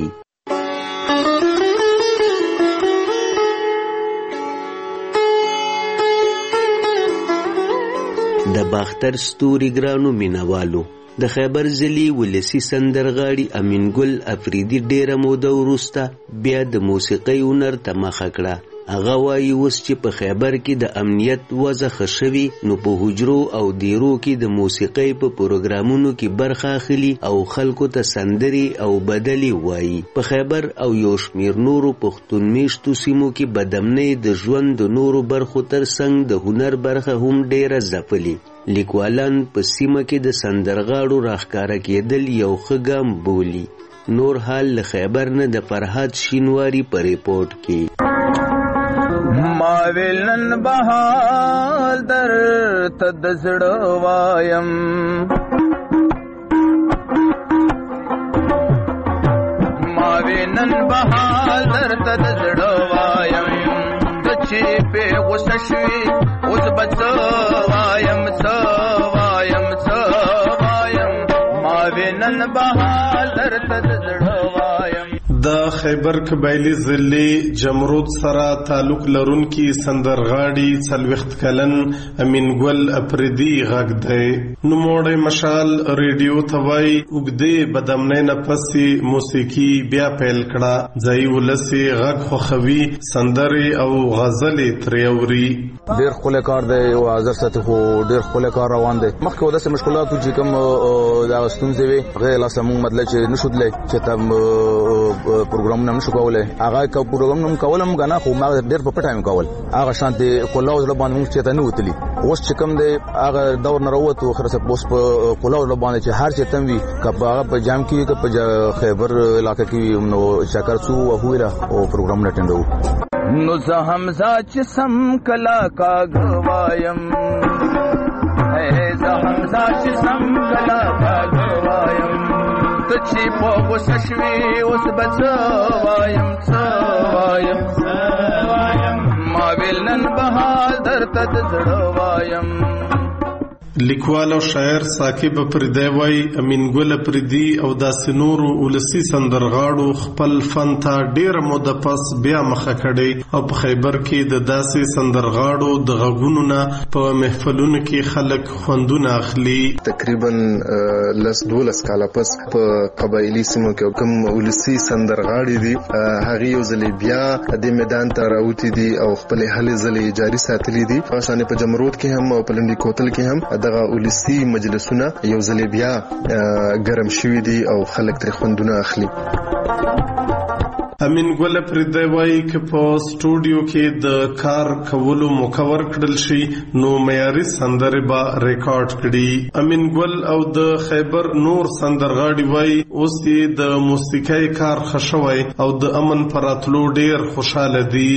د باختر ستوري ګرانو مینوالو د خیبر ضلعي ولسي سندرغاړي امین ګل افریدي ډیره موده وروسته بیا د موسیقۍ هنر ته مخه کړه. هغه وایي اوس چې په خیبر کې د امنیت وضع ښه شوي نو په حجرو او دیرو کې د موسیقۍ په پروګرامونو کې برخه اخلي او خلکو ته سندرې او بدلې وایي. په خیبر او یو شمېر نورو پښتون میشتو سیمو کې بدامنۍ د ژوند د نورو برخو ترڅنګ د هنر برخه هم ډیره ځپلې. لیکوالان په سیمه کې د سندرغاړو راښکاره کېدل یو ښه ګام بولي. نور حال له خیبر نه د فرهاد شینواري په ریپورت کې. ما ویلن بهال در تد زړه وایم ما ویلن بهال در تد زړه وایم د چې په غوسه شوي اوس بچ وایم څه وایم څه وایم ما ویلن بهال در تد زړه وایم. د خیبر قبایلی ضلع جمرود سره تعلق لرونکي سندرغاړي څلوېښت کلن امین ګل افریدي غږ دی. نوموړی مشال ریډیو ته وایي اوږدې بدامنۍ نه پسې موسیقي بیا پیل کړه. ځایي ولس یې غږ خوښوي سندرې او غزلې ترې اوري. ډېر ښکلی کار دی او حاضر ساتي خو ډېر ښکلی کار روان دی. مخکې و داسې مشکلاتو چې کوم دغه ستونزې وې هغې لاسه مونږ مطلب چې نشو تللی چې ته پروګرامونه نشو کولای. هغه کو پروګرامونه کول هم غنا خو ما ډېر په پټایم کول هغه شانتي کولاو ځل باندې موږ چې ته نه وتلی. اوس چې کوم دی هغه دور نه راووتو خرڅ پوس په کولاو ځل باندې چې هر چې تم وي کپ هغه په جام کې کپ خیبر علاقې کې نو شکر څو او هویرا او پروګرام اټینډو نو زه همزه چې سم کلا کا غوایم اے زه همزه چې سم کلا کا غوایم ته چې په غوسه شوي اوس به څه وایم څه وایم څه وایم ما ویل نن بهال درته د زړه وایم. لیکوال او شاعر ثاقب افریدی وایي امین ګل افریدي او داسې نورو ولسي سندرغاړو خپل فن ته ډېره موده پس بیا مخه کړې او په خیبر کې د داسې سندرغاړو د غږونو نه په محفلونو کې خلک خوندونه اخلي. تقریبا لس دولس کاله پس په قبایلي سیمو کې کوم ولسي سندرغاړي دي هغه یو ځل بیا د میدان ته راوتی دي او خپل هلې ځلې جاري ساتلي دي. خاصانه په جمرود کې هم او په لنډي کوتل کې هم دغه ولسي مجلسونه یو ځل بیا ګرم شوي دي او خلک ترې خوندونه اخلي. امین ګل پردی وایي چې په سټوډیو کې د کار کولو موقع ورکړل شي نو معیاري سندرې به ریکارډ کړي. امین ګل او د خیبر نور سندرغاړي وایي اوس یې د موسیقۍ کار ښه شوی او د امن په راتلو ډېر خوشحاله دي.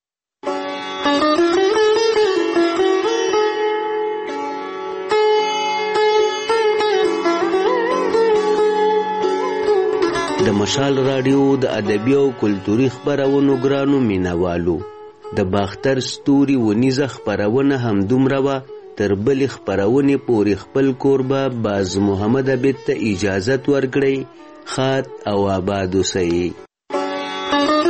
د مشال راډیو د ادبي او کلتوري خپرونو ګرانو مینوالو د باختر ستوري ونیزه خپرونه همدومره وه. تر بلې خپرونې پورې خپل کوربه باز محمد عبید ته اجازت ورکړئ. ښاد او آباد اوسئ.